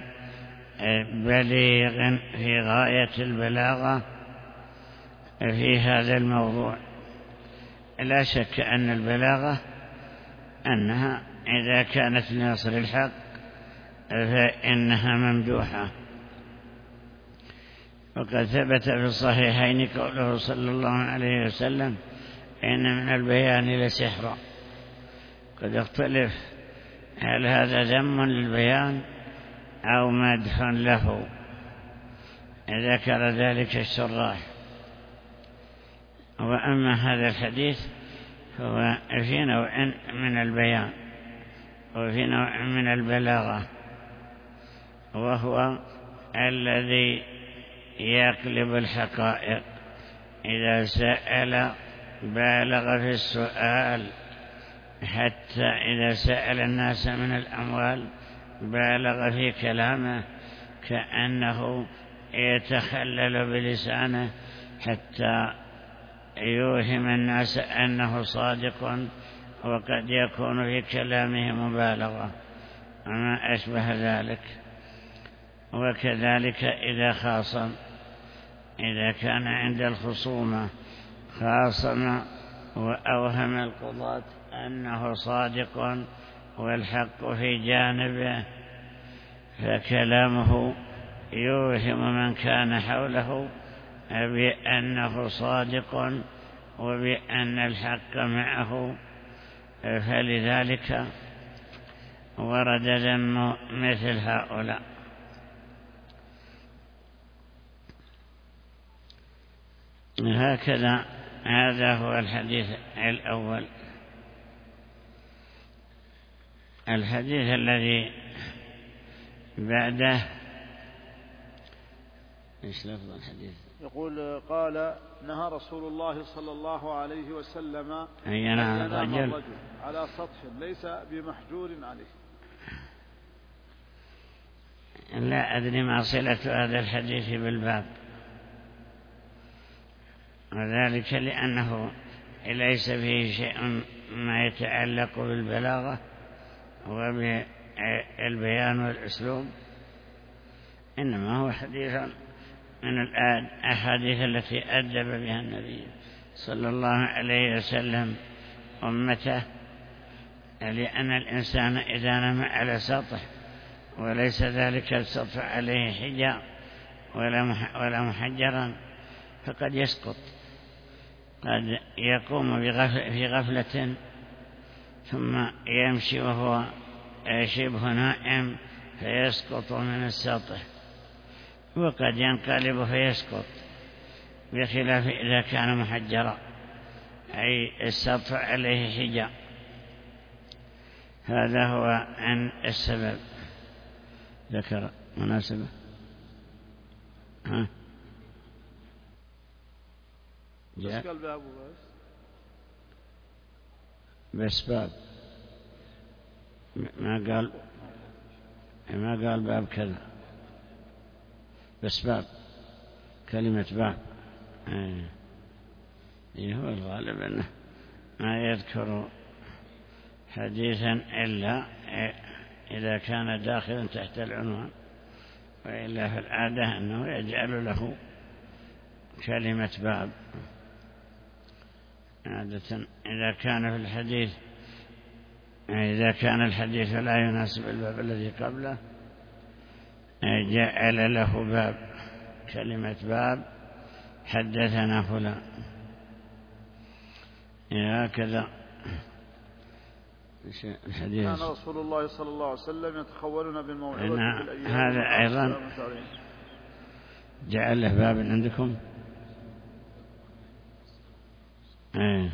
بليغ في غاية البلاغة في هذا الموضوع. لا شك أن البلاغة أنها إذا كانت لنصر الحق فإنها ممدوحة. وقد ثبت في الصحيحين قوله صلى الله عليه وسلم: إن من البيان لسحرا. قد يختلف هل هذا ذم للبيان أو مدح له، ذكر ذلك الشراح. وأما هذا الحديث هو في نوع من البيان وفي نوع من البلاغة، وهو الذي يقلب الحقائق. إذا سأل بالغ في السؤال، حتى إذا سأل الناس من الأموال بالغ في كلامه كأنه يتخلل بلسانه حتى يوهم الناس أنه صادق، وقد يكون في كلامه مبالغة وما أشبه ذلك. وكذلك إذا خاصم، إذا كان عند الخصومة خاصم وأوهم القضاة أنه صادق والحق في جانبه، فكلامه يوهم من كان حوله بأنه صادق وبأن الحق معه. فلذلك ورد ذم مثل هؤلاء. هكذا هذا هو الحديث الأول. الحديث الذي بعده ايش لفظ الحديث؟ يقول: قال: نهى رسول الله صلى الله عليه وسلم أن ينام الرجل على سطح ليس بمحجور عليه. لا أدري ما صلة هذا الحديث بالباب، وذلك لأنه ليس فيه شيء ما يتعلق بالبلاغة وبالبيان والأسلوب، إنما هو حديث من الأحاديث التي أدب بها النبي صلى الله عليه وسلم أمته، لأن الإنسان إذا نام على سطح وليس ذلك السطح عليه حجاب ولا محجرا فقد يسقط، قد يقوم في غفلة ثم يمشي وهو شبه نائم فيسقط من السطح، وقد ينقلب فيسقط، بخلاف إذا كان محجرا أي السطح عليه حجاب. هذا هو عن السبب. ذكر مناسبة ها بس قال باب بس بس باب ما قال ما قال باب كذا، بس باب كلمة باب. إيه هو الغالب أنه ما يذكر حديثا إلا إذا كان داخلا تحت العنوان، وإلا في العادة أنه يجعل له كلمة باب. عادة إذا كان في الحديث إذا كان الحديث لا يناسب الباب الذي قبله جعل له باب، كلمة باب حدثنا فلان. هكذا الحديث. كان رسول الله صلى الله عليه وسلم يتخولنا بالموعظة. هذا أيضا جعل له باب عندكم. ايه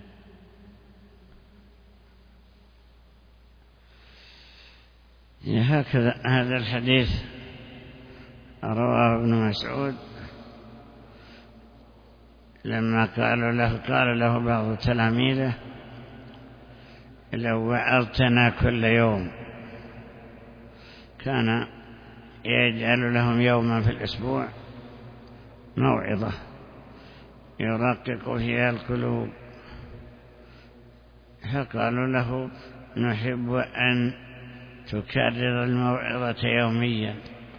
هكذا هذا الحديث رواه ابن مسعود لما قالوا له قال له بعض تلاميذه: لو وعظتنا كل يوم كان يجعل لهم يوما في الأسبوع موعظة يرقق فيها القلوب، فقالوا له نحب أن تكرر الموعظة يوميا،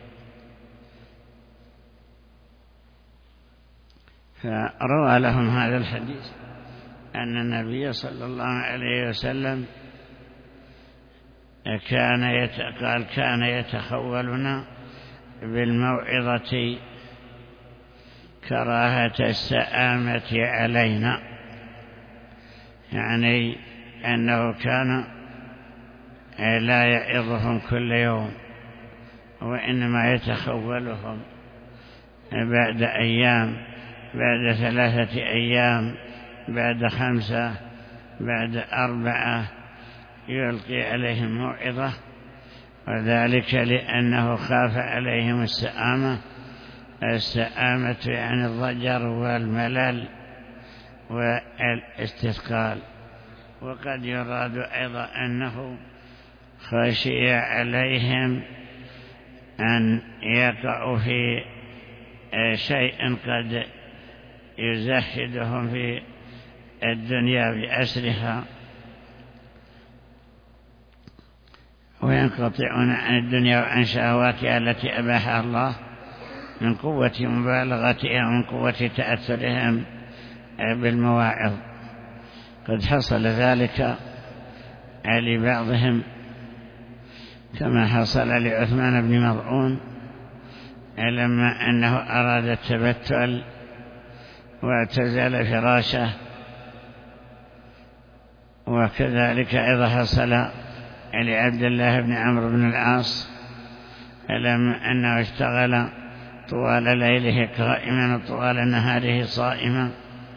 فروى لهم هذا الحديث أن النبي صلى الله عليه وسلم كان قال كان يتخولنا بالموعظة كراهة السآمة علينا، يعني أنه كان لا يعظهم كل يوم، وإنما يتخولهم بعد أيام، بعد ثلاثة أيام، بعد خمسة، بعد أربعة، يلقي عليهم موعظة، وذلك لأنه خاف عليهم السآمة. السآمة يعني الضجر والملل والاستثقال، وقد يراد أيضا أنه خشي عليهم أن يقعوا في شيء قد يزهدهم في الدنيا بأسرها وينقطعون عن الدنيا وعن شهواتها التي أباحها الله من قوة مبالغتها ومن قوة تأثرهم بالمواعظ. قد حصل ذلك لبعضهم كما حصل لعثمان بن مظعون لما أنه أراد التبتل واعتزل فراشه، وكذلك أيضا حصل لعبد الله بن عمرو بن العاص لما أنه اشتغل طوال ليله قائما وطوال نهاره صائما.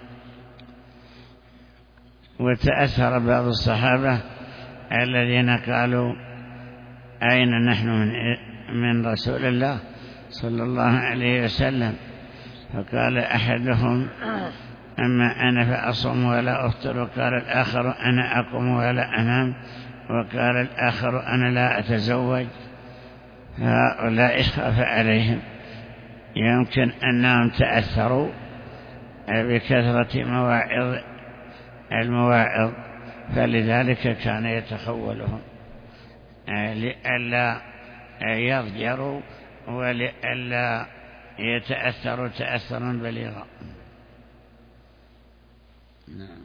وتأثر بعض الصحابة الذين قالوا أين نحن من, من رسول الله صلى الله عليه وسلم، فقال أحدهم أما أنا فأصوم ولا أفطر، وقال الآخر أنا أقوم ولا أنام، وقال الآخر أنا لا أتزوج. هؤلاء خاف عليهم، يمكن أنهم تأثروا بكثرة مواعظ المواعظ، فلذلك كان يتخولهم لئلا يضجروا ولئلا يتأثروا تأثرا بليغا. نعم.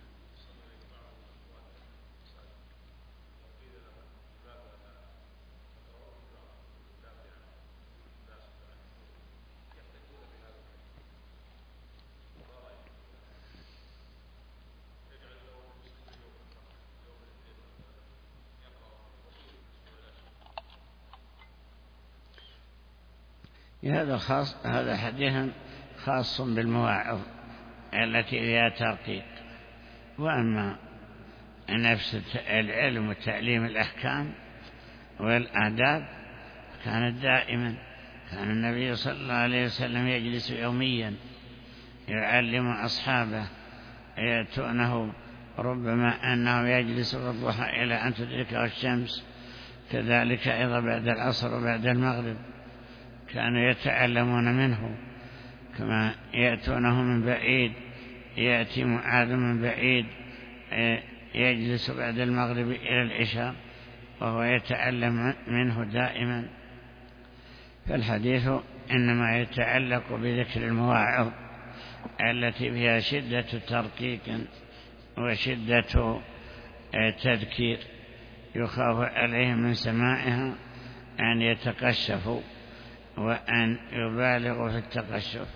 هذا خاص هذا حديث خاص بالمواعظ التي فيها ترقيق، وأما نفس العلم وتعليم الأحكام والآداب كانت دائما. كان النبي صلى الله عليه وسلم يجلس يوميا يعلم أصحابه، يأتونه ربما أنه يجلس بالضحى إلى أن تدركه الشمس، كذلك أيضا بعد العصر وبعد المغرب كانوا يتعلمون منه، كما يأتونه من بعيد. يأتي معاذ من بعيد يجلس بعد المغرب إلى العشاء وهو يتعلم منه دائما. فالحديث إنما يتعلق بذكر المواعظ التي فيها شدة ترقيق وشدة تذكير، يخاف عليهم من سماعها أن يتقشفوا وأن يبالغوا في التقشف.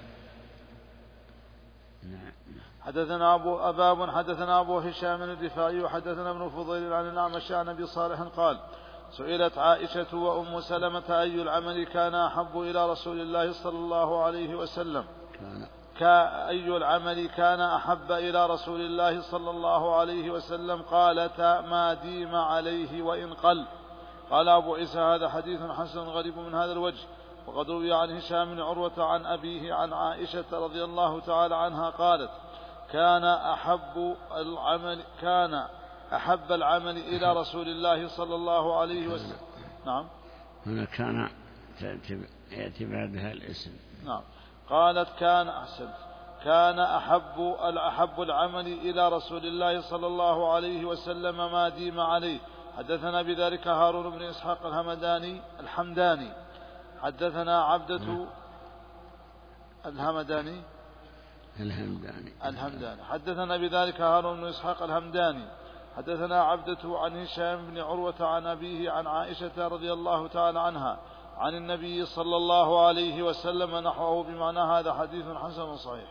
حدثنا أبو أباب حدثنا أبو هشام الدفاعي وحدثنا ابن فضيل عن الأعمش عن أبي صالح قال سئلت عائشة وأم سلمة أي العمل كان أحب إلى رسول الله صلى الله عليه وسلم كأي العمل كان أحب إلى رسول الله صلى الله عليه وسلم؟ قالتا ما ديم عليه وإن قل. قال أبو عيسى هذا حديث حسن غريب من هذا الوجه. وقد روي عن هشام بن عروة عن أبيه عن عائشة رضي الله تعالى عنها قالت كان أحب العمل كان أحب العمل إلى رسول الله صلى الله عليه وسلم. نعم هنا كان يأتي بعدها الاسم. نعم. قالت كان أحسن كان أحب الأحب العمل إلى رسول الله صلى الله عليه وسلم ما ديم عليه. حدثنا بذلك هارون بن إسحاق الهمداني الحمداني حدثنا عبدة الهمداني الهمداني الهمداني حدثنا بذلك هارون بن إسحاق الهمداني حدثنا عبدة عن هشام بن عروة عن أبيه عن عائشة رضي الله تعالى عنها عن النبي صلى الله عليه وسلم نحوه بمعنى هذا حديث حسن صحيح.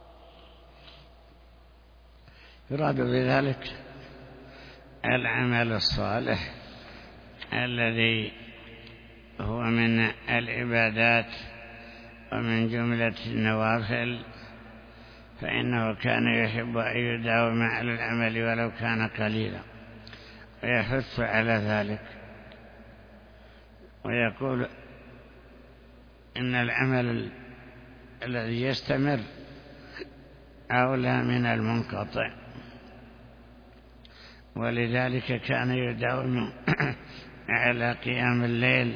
يراد بذلك العمل الصالح الذي هو من العبادات ومن جملة النوافل، فإنه كان يحب أن يداوم على العمل ولو كان قليلا ويحث على ذلك، ويقول إن العمل الذي يستمر أولى من المنقطع، ولذلك كان يداوم على قيام الليل،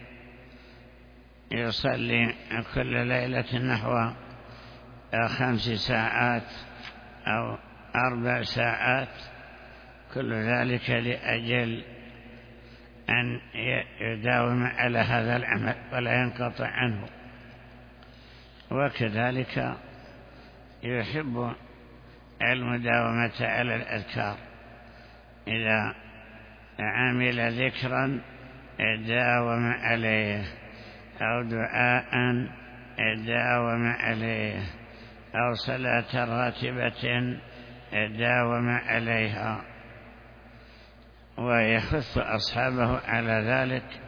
يصلي كل ليلة نحو خمس ساعات أو أربع ساعات، كل ذلك لأجل أن يداوم على هذا العمل ولا ينقطع عنه. وكذلك يحب المداومة على الأذكار، إذا عمل ذكرا داوم عليه أو دعاء داوم عليه أو صلاة راتبة داوم عليها، ويحث أصحابه على ذلك.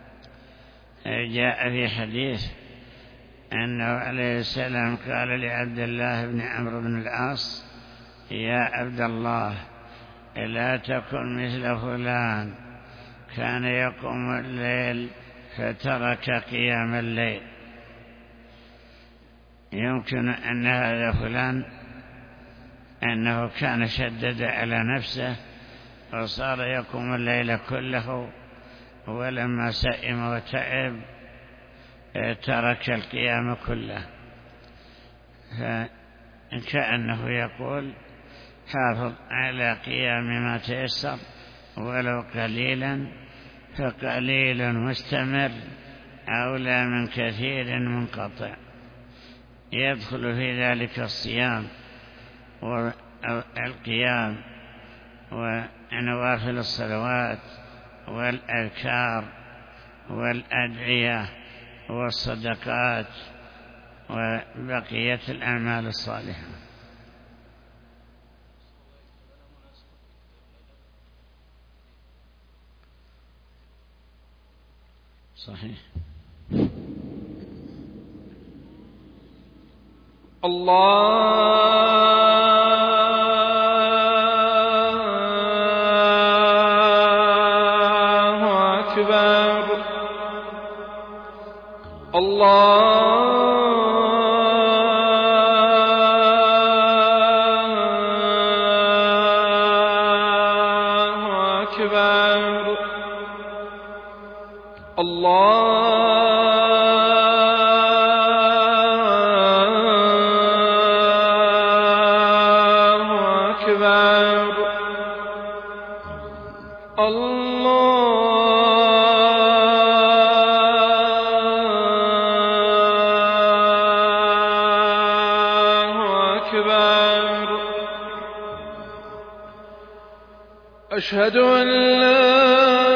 جاء في حديث أنه عليه السلام قال لعبد الله بن عمرو بن العاص: يا عبد الله، لا تكن مثل فلان كان يقوم الليل فترك قيام الليل. يمكن أن هذا فلان أنه كان شدد على نفسه وصار يقوم الليل كله، ولما سئم وتعب ترك القيام كله، فكأنه يقول: حافظ على قيام ما تيسر ولو قليلا، فقليل مستمر أولى من كثير منقطع. يدخل في ذلك الصيام والقيام ونوافل الصلوات والأذكار والأدعية والصدقات وبقية الأعمال الصالحة. صحيح. الله أكبر. الله أكبر. الله أشهد أن لا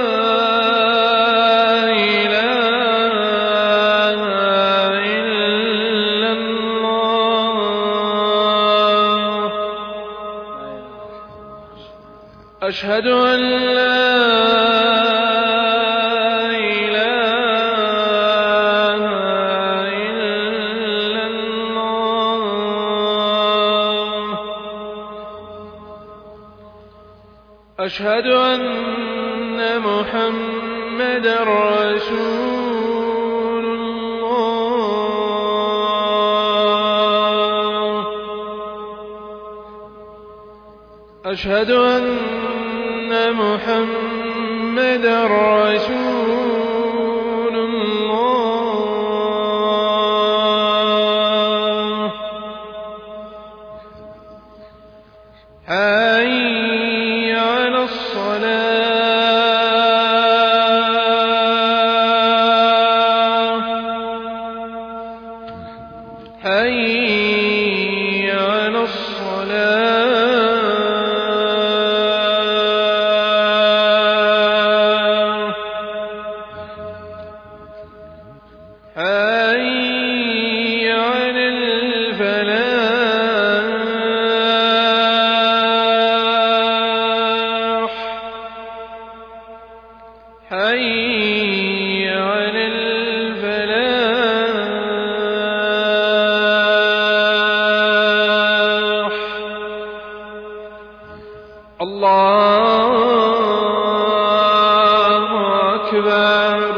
إله إلا الله. أشهد أن لا إله إلا الله. أشهد أن محمدا رسول الله. أشهد أن محمدا رسول حي على الفلاح. الله أكبر.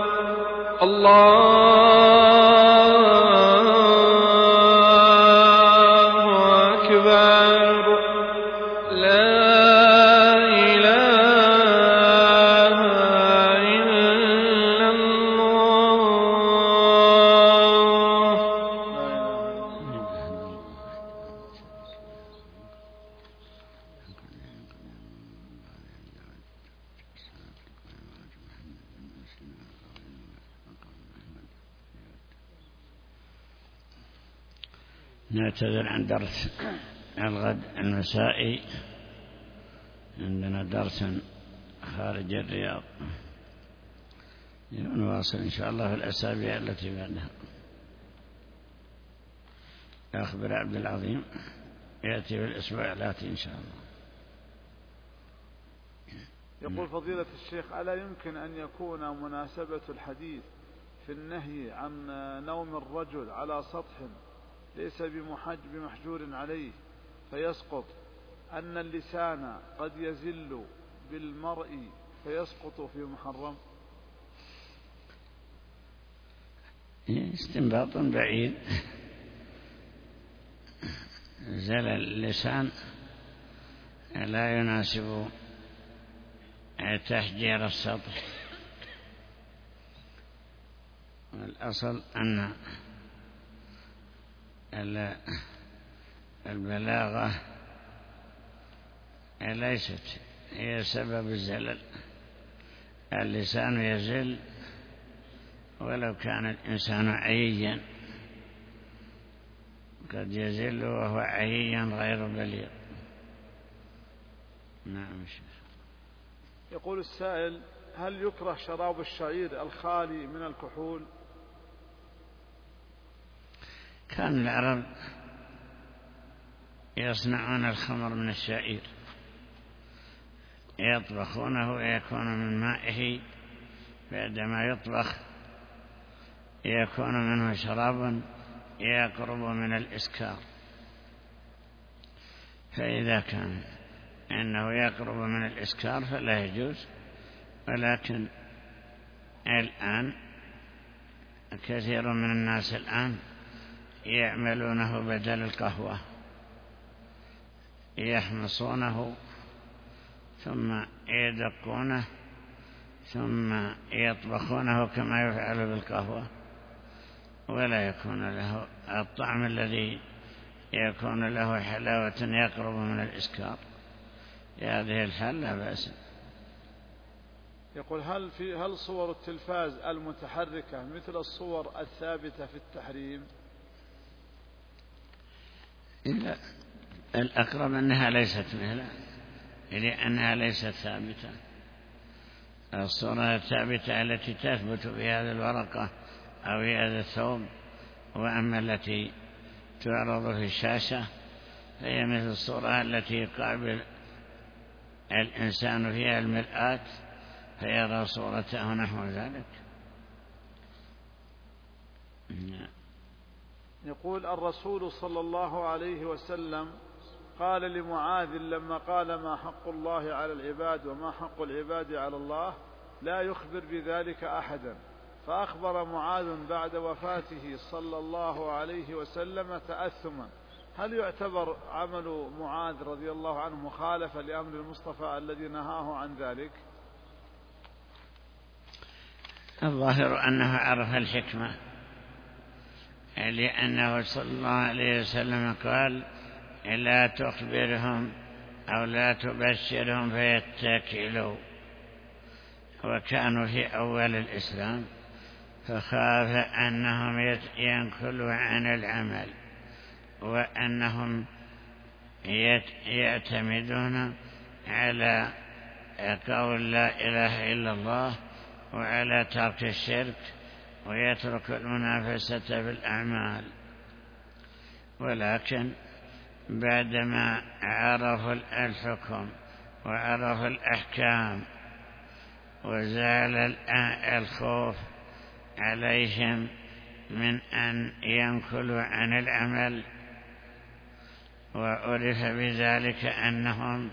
الله أكبر. لا إله إلا الله. نعتذر عن درس الغد المسائي، عندنا درس خارج الرياض، نواصل إن شاء الله في الأسابيع التي بعدها. أخبر عبد العظيم يأتي في الأسبوع الآتي إن شاء الله. يقول فضيلة الشيخ: ألا يمكن أن يكون مناسبة الحديث في النهي عن نوم الرجل على سطح ليس بمحجور عليه فيسقط أن اللسان قد يزل بالمرء فيسقط في محرم؟ استنباط بعيد. زل اللسان لا يناسب تحجير السطح. الأصل أن البلاغة ليست هي سبب الزلل. اللسان يزل ولو كان الإنسان عييا، قد يزل وهو عييا غير بليغ. نعم شيخ. يقول السائل: هل يكره شراب الشعير الخالي من الكحول؟ كان العرب يصنعون الخمر من الشعير، يطبخونه ويكون من مائه، بعدما يطبخ يكون منه شراب يقرب من الإسكار. فإذا كان أنه يقرب من الإسكار فلا يجوز. ولكن الآن كثير من الناس الآن يعملونه بدل القهوة، يحمصونه ثم يدقونه ثم يطبخونه كما يفعل بالقهوة، ولا يكون له الطعم الذي يكون له حلاوة يقرب من الإسكار. في هذه الحال لا بأس. يقول: هل في هل صور التلفاز المتحركة مثل الصور الثابتة في التحريم؟ لا، الأقرب أنها ليست مثلها، لأنها ليست ثابتة. الصورة الثابتة التي تثبت في هذه الورقة أو في هذا الثوب، وأما التي تعرض في الشاشة فهي مثل الصورة التي يقابل الإنسان فيها المرآة فيرى صورته نحو ذلك. يقول: الرسول صلى الله عليه وسلم قال لمعاذ لما قال: ما حق الله على العباد وما حق العباد على الله، لا يخبر بذلك أحدا. فأخبر معاذ بعد وفاته صلى الله عليه وسلم تأثما. هل يعتبر عمل معاذ رضي الله عنه مخالفة لأمر المصطفى الذي نهاه عن ذلك؟ الظاهر أنه عرف الحكمة، لأنه صلى الله عليه وسلم قال: لا تخبرهم أو لا تبشرهم فيتكلوا، وكانوا في أول الإسلام، فخاف أنهم ينقلوا عن العمل، وأنهم يعتمدون على قول لا إله إلا الله وعلى ترك الشرك ويترك المنافسة في الأعمال. ولكن بعدما عرفوا الحكم وعرفوا الأحكام وزال الخوف عليهم من أن ينكلوا عن العمل، وعرف بذلك أنهم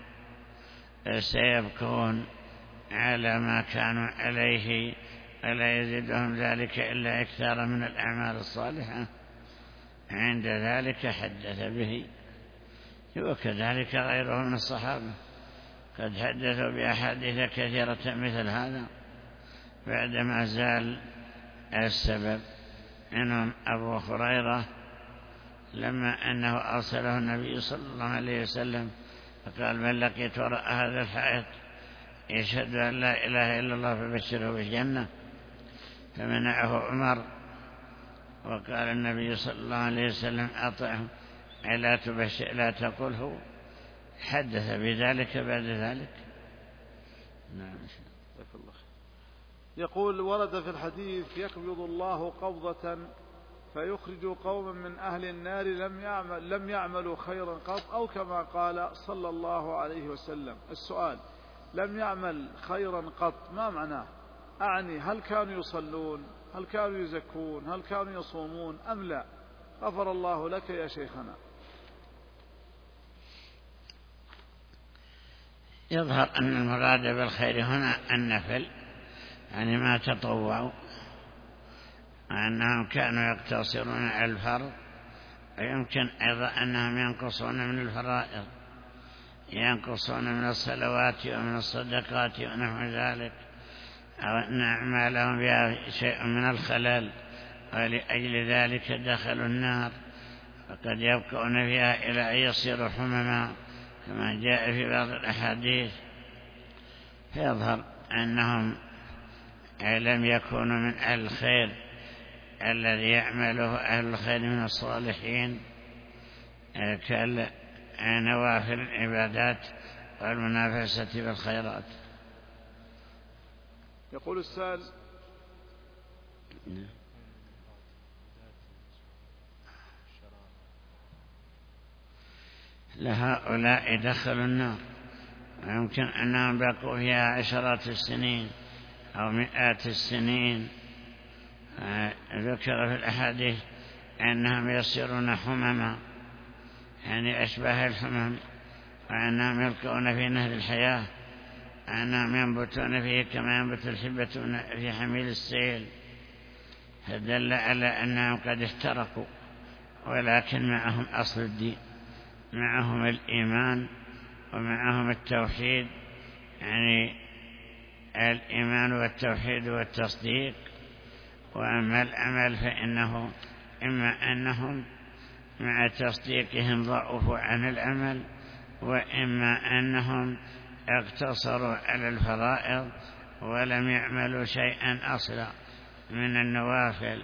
سيبقون على ما كانوا عليه ولا يزيدهم ذلك إلا إكثار من الأعمال الصالحة. عند ذلك حدث به، وكذلك غيره من الصحابة قد حدثوا بأحاديث كثيرة مثل هذا بعدما زال السبب. منهم أبو هريرة لما أنه أرسله النبي صلى الله عليه وسلم فقال: من لقيت وراء هذا الحائط يشهد أن لا إله إلا الله فبشره بالجنة، فمنعه عمر، وقال النبي صلى الله عليه وسلم: أطعه لا تبشر لا تقله. حدث بذلك بعد ذلك. نعم. يقول: ورد في الحديث: يقبض الله قبضة فيخرج قوما من أهل النار لم يعمل لم يعملوا خيرا قط، أو كما قال صلى الله عليه وسلم. السؤال: لم يعمل خيرا قط ما معناه؟ أعني هل كانوا يصلون، هل كانوا يزكون، هل كانوا يصومون أم لا؟ غفر الله لك يا شيخنا. يظهر أن المراد بالخير هنا النفل، يعني ما تطوعوا، أنهم كانوا يقتصرون على الفرض، ويمكن أيضا أنهم ينقصون من الفرائض، ينقصون من الصلوات ومن الصدقات ونحو ذلك، أو أن أعمالهم فيها شيء من الخلل ولأجل ذلك دخلوا النار، وقد يبقون فيها إلى أن يصيروا حمما كما جاء في بعض الأحاديث. فيظهر أنهم لم يكونوا من أهل الخير الذي يعمله أهل الخير من الصالحين كنوافل العبادات والمنافسة بالخيرات. يقول السائل: لهؤلاء دخلوا النار، ويمكن أنهم بقوا فيها عشرات السنين أو مئات السنين. ذكر في الأحاديث أنهم يصيرون حمما، يعني أشباه الحمم، وأنهم يلقون في نهر الحياة، أنهم ينبتون فيه كما ينبت الحبة في حميل السيل، فدل على أنهم قد احترقوا، ولكن معهم أصل الدين، معهم الإيمان ومعهم التوحيد، يعني الإيمان والتوحيد والتصديق. وأما العمل فإنه إما أنهم مع تصديقهم ضعفوا عن العمل، وإما أنهم اقتصروا على الفرائض ولم يعملوا شيئا أصلا من النوافل،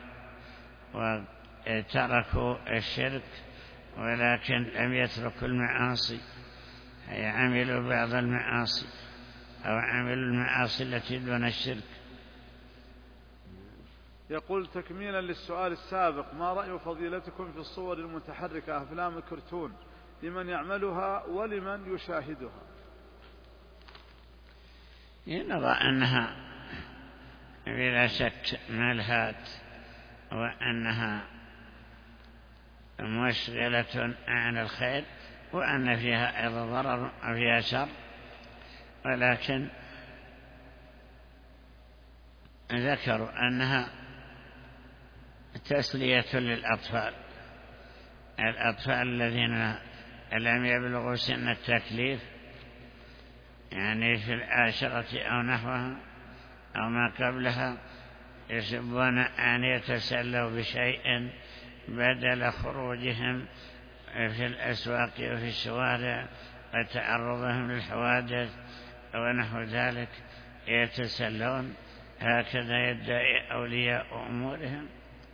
وتركوا الشرك ولكن لم يتركوا المعاصي، أي عملوا بعض المعاصي أو عملوا المعاصي التي دون الشرك. يقول: تكميلا للسؤال السابق، ما رأي فضيلتكم في الصور المتحركة أفلام الكرتون، لمن يعملها ولمن يشاهدها؟ نرى أنها بلا شك ملهات، وأنها مشغلة عن الخير، وأن فيها أيضا ضرر وفيها شر، ولكن ذكروا أنها تسلية للأطفال، الأطفال الذين لم يبلغوا سن التكليف، يعني في العاشرة أو نحوها أو ما قبلها، يحبون أن يتسلوا بشيء بدل خروجهم في الأسواق وفي الشوارع وتعرضهم للحوادث ونحو ذلك، يتسلون. هكذا يدعي أولياء أمورهم،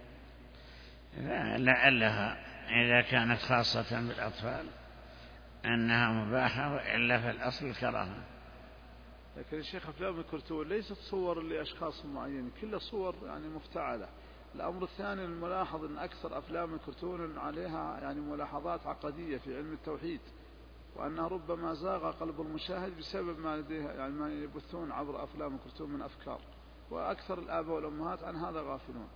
فلعلها إذا كانت خاصة بالأطفال أنها مباحة، وإلا في الأصل الكراهة. لكن الشيخ أفلام الكرتون ليست صور لأشخاص معينين، كلها صور يعني مفتعلة. الأمر الثاني الملاحظ أن أكثر أفلام الكرتون عليها يعني ملاحظات عقدية في علم التوحيد، وأنه ربما زاغ قلب المشاهد بسبب ما لديه يعني ما يبثون عبر أفلام وكرتون من أفكار، وأكثر الآباء والأمهات عن هذا غافلون.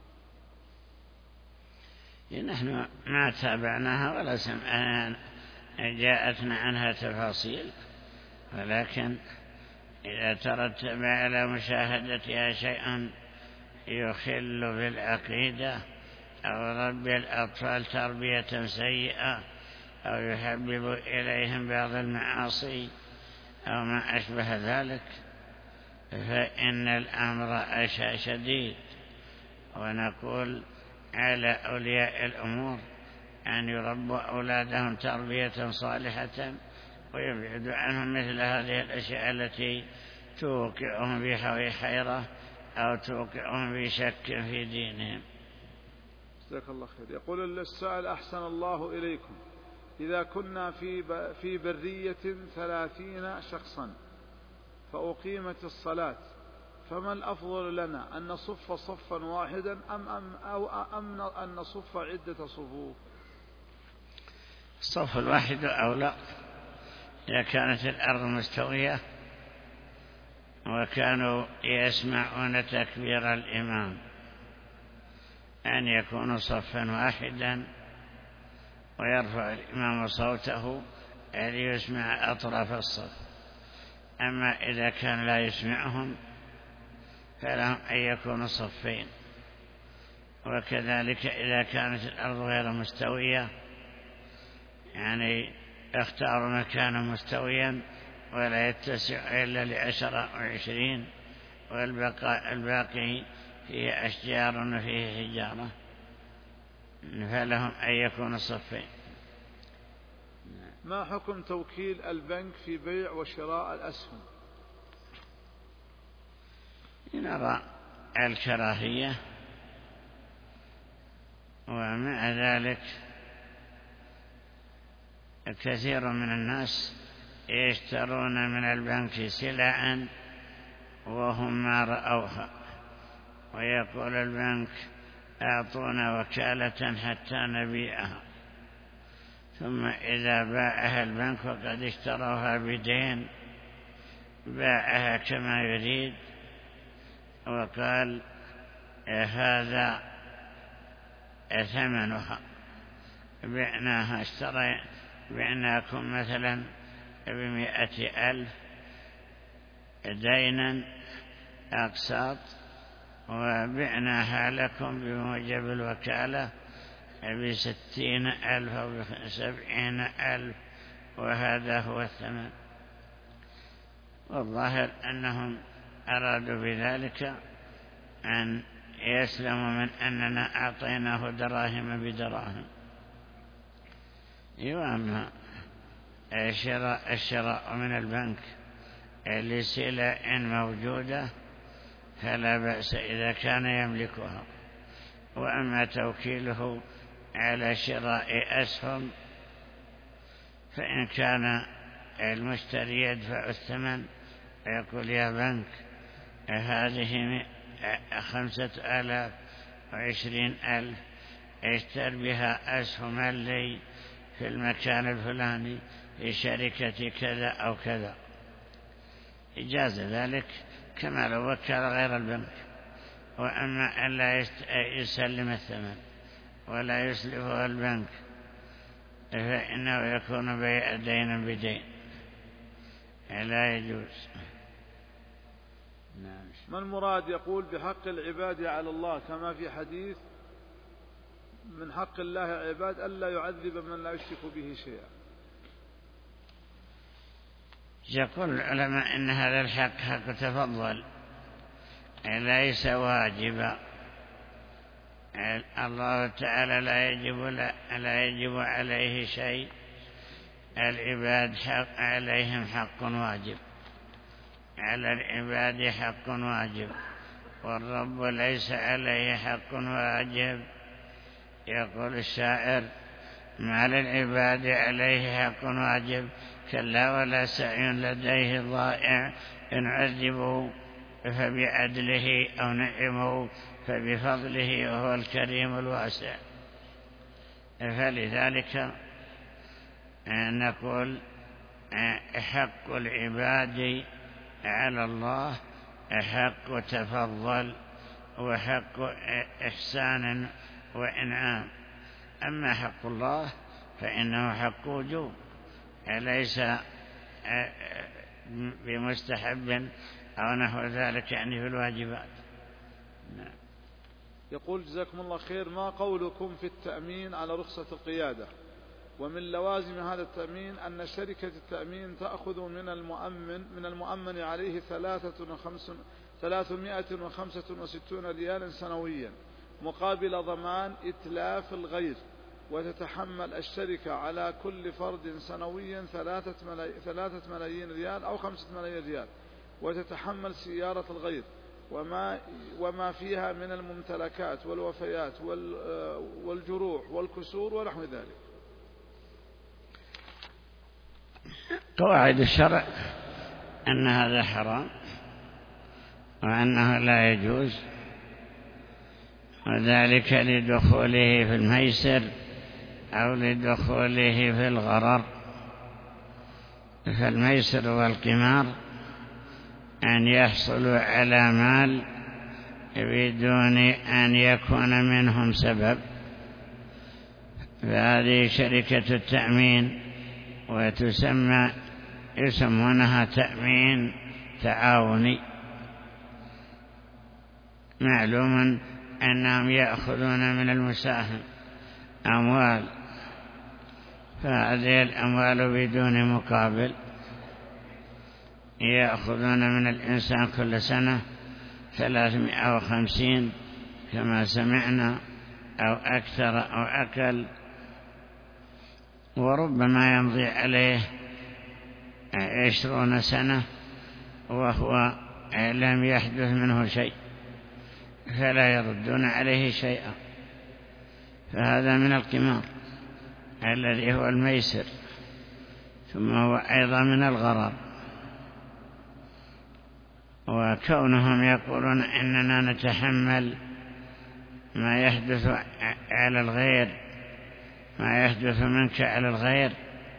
نحن ما تابعناها ولا سمعنا جاءتنا عنها تفاصيل، ولكن إذا ترتب على مشاهدتها شيء يخل بالعقيدة أو ربي الأطفال تربية سيئة أو يحبب إليهم بعض المعاصي أو ما أشبه ذلك، فإن الأمر أشى شديد. ونقول على أولياء الأمور أن يربوا أولادهم تربية صالحة ويبعدوا عنهم مثل هذه الأشياء التي توقعهم في حيرة أو توقعهم في شك في دينهم. جزاك الله خير. يقول السائل: أحسن الله إليكم، إذا كنا في في برية ثلاثين شخصا فأقيمت الصلاة، فما الأفضل لنا أن نصف صفا واحدا أم, أم, أو أم أن نصف عدة صفوف؟ الصف الواحد أولى إذا كانت الأرض مستوية وكانوا يسمعون تكبير الإمام، أن يكون صفا واحدا ويرفع الإمام صوته ليسمع أطراف الصف. أما إذا كان لا يسمعهم فلهم أن يكونوا صفين. وكذلك إذا كانت الأرض غير مستوية، يعني اختاروا مكانا مستويا ولا يتسع إلا لعشرة وعشرين والباقي فيه أشجار وفيه حجارة، فلهم أن يكونوا صفين. ما حكم توكيل البنك في بيع وشراء الأسهم؟ نرى الكراهية، ومع ذلك كثير من الناس يشترون من البنك سلعا وهم ما رأوها، ويقول البنك أعطونا وكالة حتى نبيعها، ثم إذا باعها البنك وقد اشتروها بدين باعها كما يريد وقال هذا ثمنها، بعناها اشتري بعناكم مثلا بمئة ألف دينا أقساط وبعناها لكم بموجب الوكالة بستين ألف أو بسبعين ألف، وهذا هو الثمن. والظاهر أنهم أرادوا بذلك أن يسلموا من أننا أعطيناه دراهم بدراهم. وأما الشراء, الشراء من البنك لسلع موجودة فلا بأس إذا كان يملكها. وأما توكيله على شراء أسهم فإن كان المشتري يدفع الثمن ويقول يا بنك هذه خمسة آلاف وعشرين ألف اشتر بها أسهما لي في المكان الفلاني في شركة كذا أو كذا، إجاز ذلك كما لو وكل غير البنك. وأما أن لا يسلم الثمن ولا يسلفه البنك فإنه يكون بيع دين بدين، لا يجوز. ما المراد يقول بحق العباد على الله كما في حديث من حق الله عباد ألا يعذب من لا يشرك به شيئا؟ يقول العلماء إن هذا الحق حق تفضل ليس واجبا. الله تعالى لا يجب, لا يجب عليه شيء، العباد حق عليهم حق واجب، على العباد حق واجب، والرب ليس عليه حق واجب. يقول الشاعر ما للعباد عليه حق واجب، كلا ولا سعي لديه ضائع، إن عذبه فبعدله أو نعمه فبفضله وهو الكريم الواسع. فلذلك نقول حق العباد على الله حق تفضل وحق إحسان وإنعام. أما حق الله فإنه حق وجوب ليس بمستحب أو نحو ذلك يعني في الواجبات. نعم. يقول جزاكم الله خير، ما قولكم في التأمين على رخصة القيادة؟ ومن لوازم هذا التأمين أن شركة التأمين تأخذ من المؤمن من المؤمن عليه ثلاثمائة وخمسة وستين ريالا سنويا مقابل ضمان إتلاف الغير، وتتحمل الشركة على كل فرد سنويا ثلاثة ملايين ريال أو خمسة ملايين ريال، وتتحمل سيارة الغير وما, وما فيها من الممتلكات والوفيات والجروح والكسور ونحو ذلك. قواعد الشرع أن هذا حرام وأنه لا يجوز، وذلك لدخوله في الميسر أو لدخوله في الغرر. فالميسر والقمار أن يحصلوا على مال بدون أن يكون منهم سبب، فهذه شركة التأمين وتسمى يسمونها تأمين تعاوني. معلوم أنهم يأخذون من المساهم أموال، فهذه الأموال بدون مقابل يأخذون من الإنسان كل سنة ثلاثمائة وخمسين كما سمعنا أو أكثر أو أقل، وربما يمضي عليه عشرون سنة وهو لم يحدث منه شيء، فلا يردون عليه شيئا. فهذا من القمار الذي هو الميسر، ثم هو أيضا من الغرر. وكونهم يقولون إننا نتحمل ما يحدث على الغير، ما يحدث منك على الغير،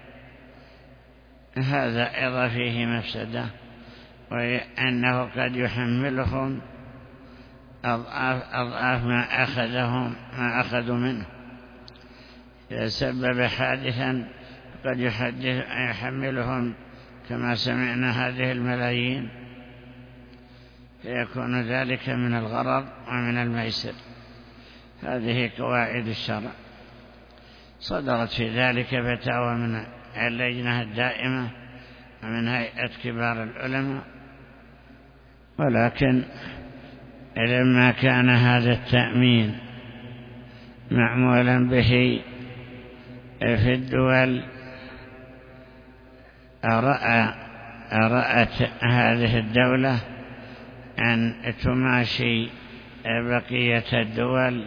هذا أيضا فيه مفسدة، وأنه قد يحملهم أضعاف, أضعاف ما أخذهم ما أخذوا منه. إذا سبب حادثا قد يحملهم كما سمعنا هذه الملايين، فيكون ذلك من الغرر ومن الميسر. هذه قواعد الشرع، صدرت في ذلك فتاوى من اللجنة الدائمة ومن هيئة كبار العلماء. ولكن لما كان هذا التأمين معمولا به في الدول، أرأى أرأت هذه الدولة أن تماشي بقية الدول،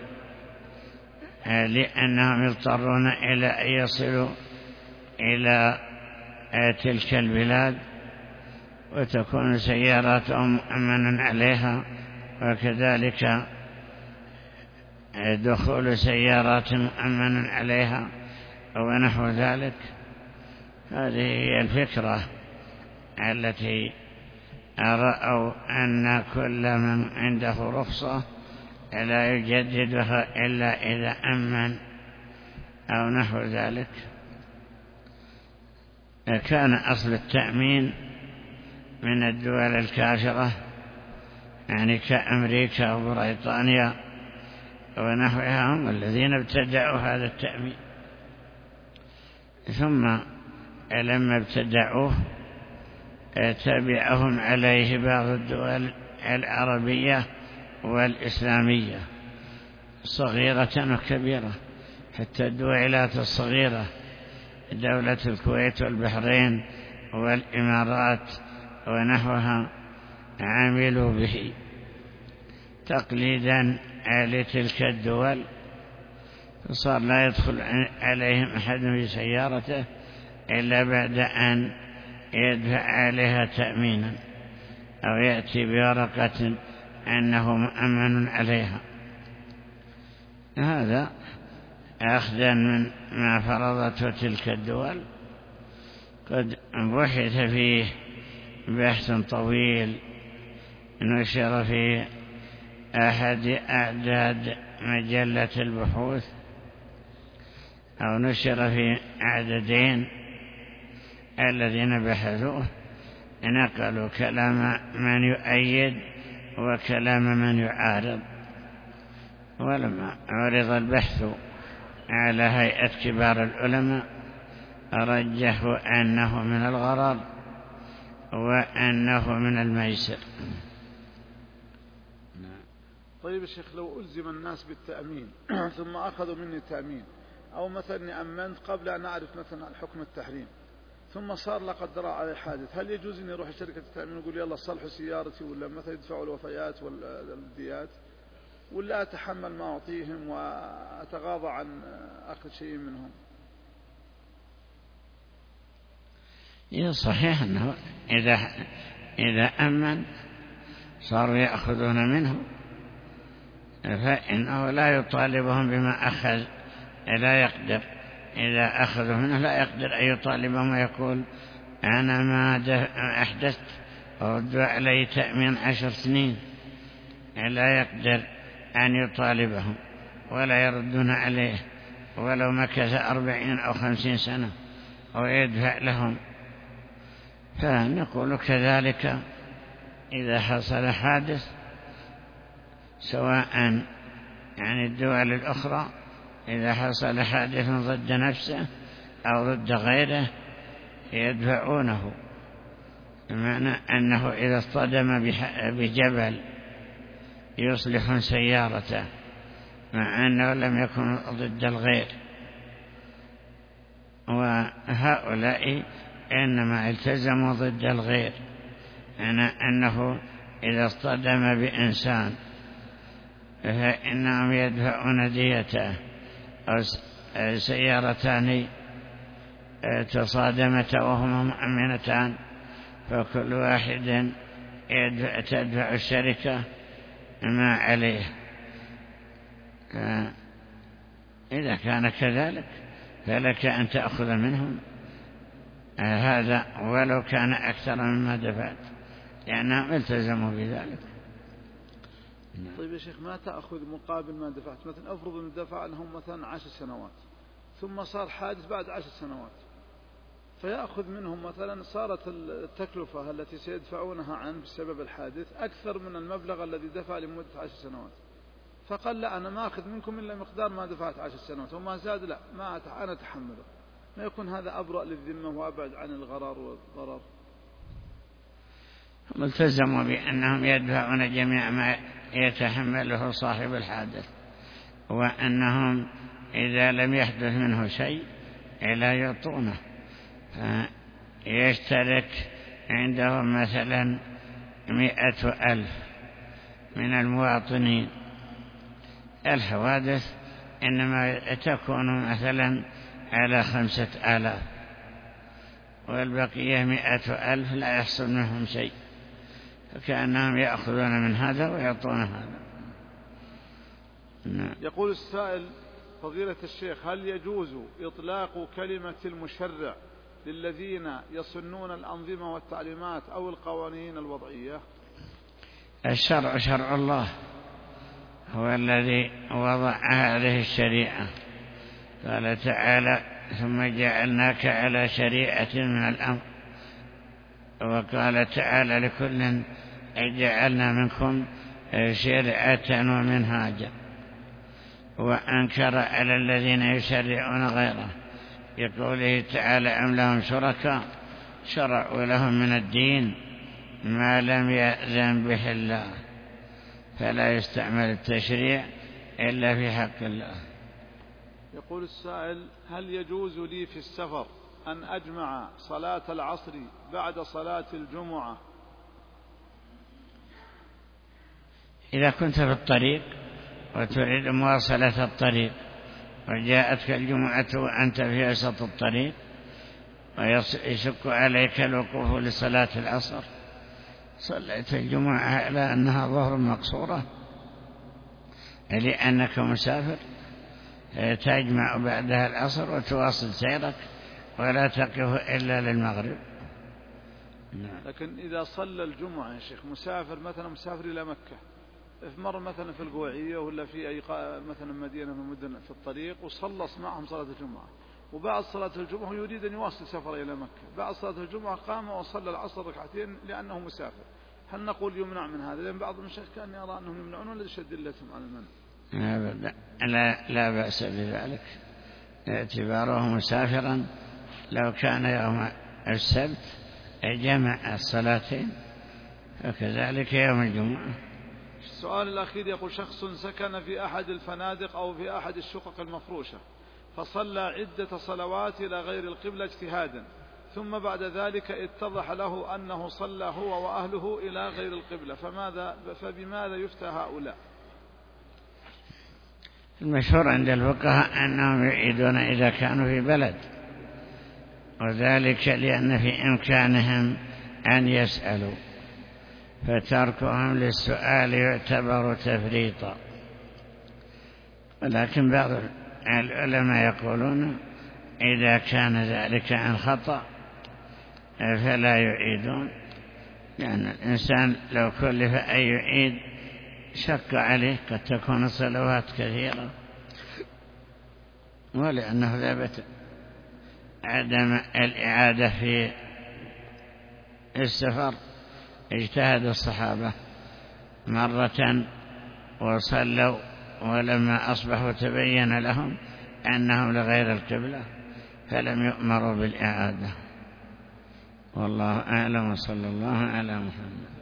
لأنهم يضطرون إلى أن يصلوا إلى تلك البلاد وتكون سياراتهم مؤمنا عليها، وكذلك دخول سيارات مؤمن عليها ونحو ذلك. هذه هي الفكرة التي رأوا أن كل من عنده رخصة لا يجددها إلا إذا أمن أو نحو ذلك. كان أصل التأمين من الدول الكافرة، يعني كأمريكا وبريطانيا ونحوها، هم الذين ابتدعوا هذا التأمين. ثم لما ابتدعوه تبعهم عليه بعض الدول العربية والإسلامية صغيرة وكبيرة، حتى الدولات الصغيرة دولة الكويت والبحرين والإمارات ونحوها عملوا به تقليدا لتلك الدول، فصار لا يدخل عليهم أحد في سيارته إلا بعد أن يدفع عليها تأمينا أو يأتي بورقة أنه مؤمن عليها. هذا أخذا من ما فرضته تلك الدول قد بحث فيه بحث طويل نشر في أحد أعداد مجلة البحوث، أو نشر في عددين الذين بحثوه، نقلوا كلام من يؤيد وكلام من يعارض. ولما عرض البحث على هيئة كبار العلماء رجحوا أنه من الغرر وأنه من الميسر. طيب يا شيخ، لو ألزم الناس بالتأمين ثم أخذوا مني تأمين، أو مثلا أمنت قبل أن أعرف مثلا الحكم التحريم، ثم صار لا قدر على حادث، هل يجوز أن يروح شركة التأمين ويقول يلا صلحوا سيارتي، ولا مثلا يدفعوا الوفيات والديات، ولا أتحمل ما أعطيهم وأتغاضى عن أخذ شيء منهم؟ صحيح أنه إذا, إذا أمن صاروا يأخذون منه، فإنه لا يطالبهم بما أخذ، لا يقدر إذا أخذوا منه لا يقدر أن يطالبهم ويقول أنا ما أحدثت وردوا علي تأمين عشر سنين، لا يقدر أن يطالبهم ولا يردون عليه ولو مكث أربعين أو خمسين سنة أو يدفع لهم. فنقول كذلك إذا حصل حادث، سواء يعني الدول الأخرى إذا حصل حادث ضد نفسه أو ضد غيره يدفعونه، بمعنى أنه إذا اصطدم بجبل يصلح سيارته مع أنه لم يكن ضد الغير. وهؤلاء إنما التزموا ضد الغير، يعني أنه إذا اصطدم بإنسان فإنهم يدفعون ديته، أو سيارتان تصادمتا وهما مؤمنتان فكل واحد يدفع تدفع الشركة ما عليه. إذا كان كذلك فلك أن تأخذ منهم هذا ولو كان أكثر مما دفعت، لأنهم التزموا بذلك. طيب يا شيخ، ما تأخذ مقابل ما دفعت؟ مثلا أفرض أن دفع لهم مثلا عشر سنوات، ثم صار حادث بعد عشر سنوات، فيأخذ منهم مثلا صارت التكلفة التي سيدفعونها عنه بسبب الحادث أكثر من المبلغ الذي دفع لمدة عشر سنوات، فقال لا أنا ما أخذ منكم إلا مقدار ما دفعت عشر سنوات، وما زاد لا ما أنا أتحمله، ما يكون هذا أبرأ للذمة وأبعد عن الغرر والضرر؟ ملتزموا بأنهم يدفعون جميع ما يتحمله صاحب الحادث، وأنهم إذا لم يحدث منه شيء لا يعطونه. يشترك عندهم مثلا مئة ألف من المواطنين، الحوادث إنما تكون مثلا على خمسة آلاف، والبقية مئة ألف لا يحصل منهم شيء، فكأنهم يأخذون من هذا ويعطون هذا. يقول السائل: فضيلة الشيخ، هل يجوز إطلاق كلمة المشرع للذين يصنون الأنظمة والتعليمات أو القوانين الوضعية؟ الشرع شرع الله، هو الذي وضع هذه الشريعة. قال تعالى: ثم جعلناك على شريعة من الأمر. وقال تعالى: لكل جعلنا منكم شرعة ومنهاجا. وأنكر على الذين يشرعون غيره يقوله تعالى: أم لهم شركاء شرعوا لهم من الدين ما لم يأذن به الله. فلا يستعمل التشريع إلا في حق الله. يقول السائل: هل يجوز لي في السفر أن أجمع صلاة العصر بعد صلاة الجمعة؟ إذا كنت في الطريق وتريد مواصلة الطريق وجاءتك الجمعة وأنت في وسط الطريق ويشق عليك الوقوف لصلاة العصر، صليت الجمعة على أنها ظهر مقصورة لأنك مسافر، تجمع بعدها العصر وتواصل سيرك ولا تقف إلا للمغرب. لكن إذا صلى الجمعة يا شيخ مسافر مثلا مسافر إلى مكة، مر مثلا في القوعية ولا في أي مثلا مدينة من مدن في الطريق وصلى معهم صلاة الجمعة، وبعد صلاة الجمعة يريد أن يواصل سفره إلى مكة، بعد صلاة الجمعة قام وصلى العصر ركعتين لأنه مسافر، هل نقول يمنع من هذا؟ لأن بعض المشايخ كان يرى أنهم يمنعون ولا يشد لهم على المنع؟ لا, لا بأس بذلك، اعتباره مسافرا لو كان يوم السبت جمع الصلاتين وكذلك يوم الجمعة. السؤال الأخير يقول شخص سكن في أحد الفنادق أو في أحد الشقق المفروشة فصلى عدة صلوات إلى غير القبلة اجتهادا، ثم بعد ذلك اتضح له أنه صلى هو وأهله إلى غير القبلة، فماذا فبماذا يفتى هؤلاء؟ المشهور عند الفقهاء أنهم يعيدون إذا كانوا في بلد، وذلك لأن في إمكانهم أن يسألوا، فتركهم للسؤال يعتبر تفريطا. ولكن بعض العلماء يقولون إذا كان ذلك عن خطأ فلا يعيدون، لأن الإنسان لو كلف أن يعيد شك عليه، قد تكون الصلوات كثيرة، ولأنه ثبت عدم الإعادة في السفر. اجتهد الصحابة مرة وصلوا ولما أصبحوا تبين لهم أنهم لغير القبلة فلم يؤمروا بالإعادة. والله أعلم، صلى الله على محمد.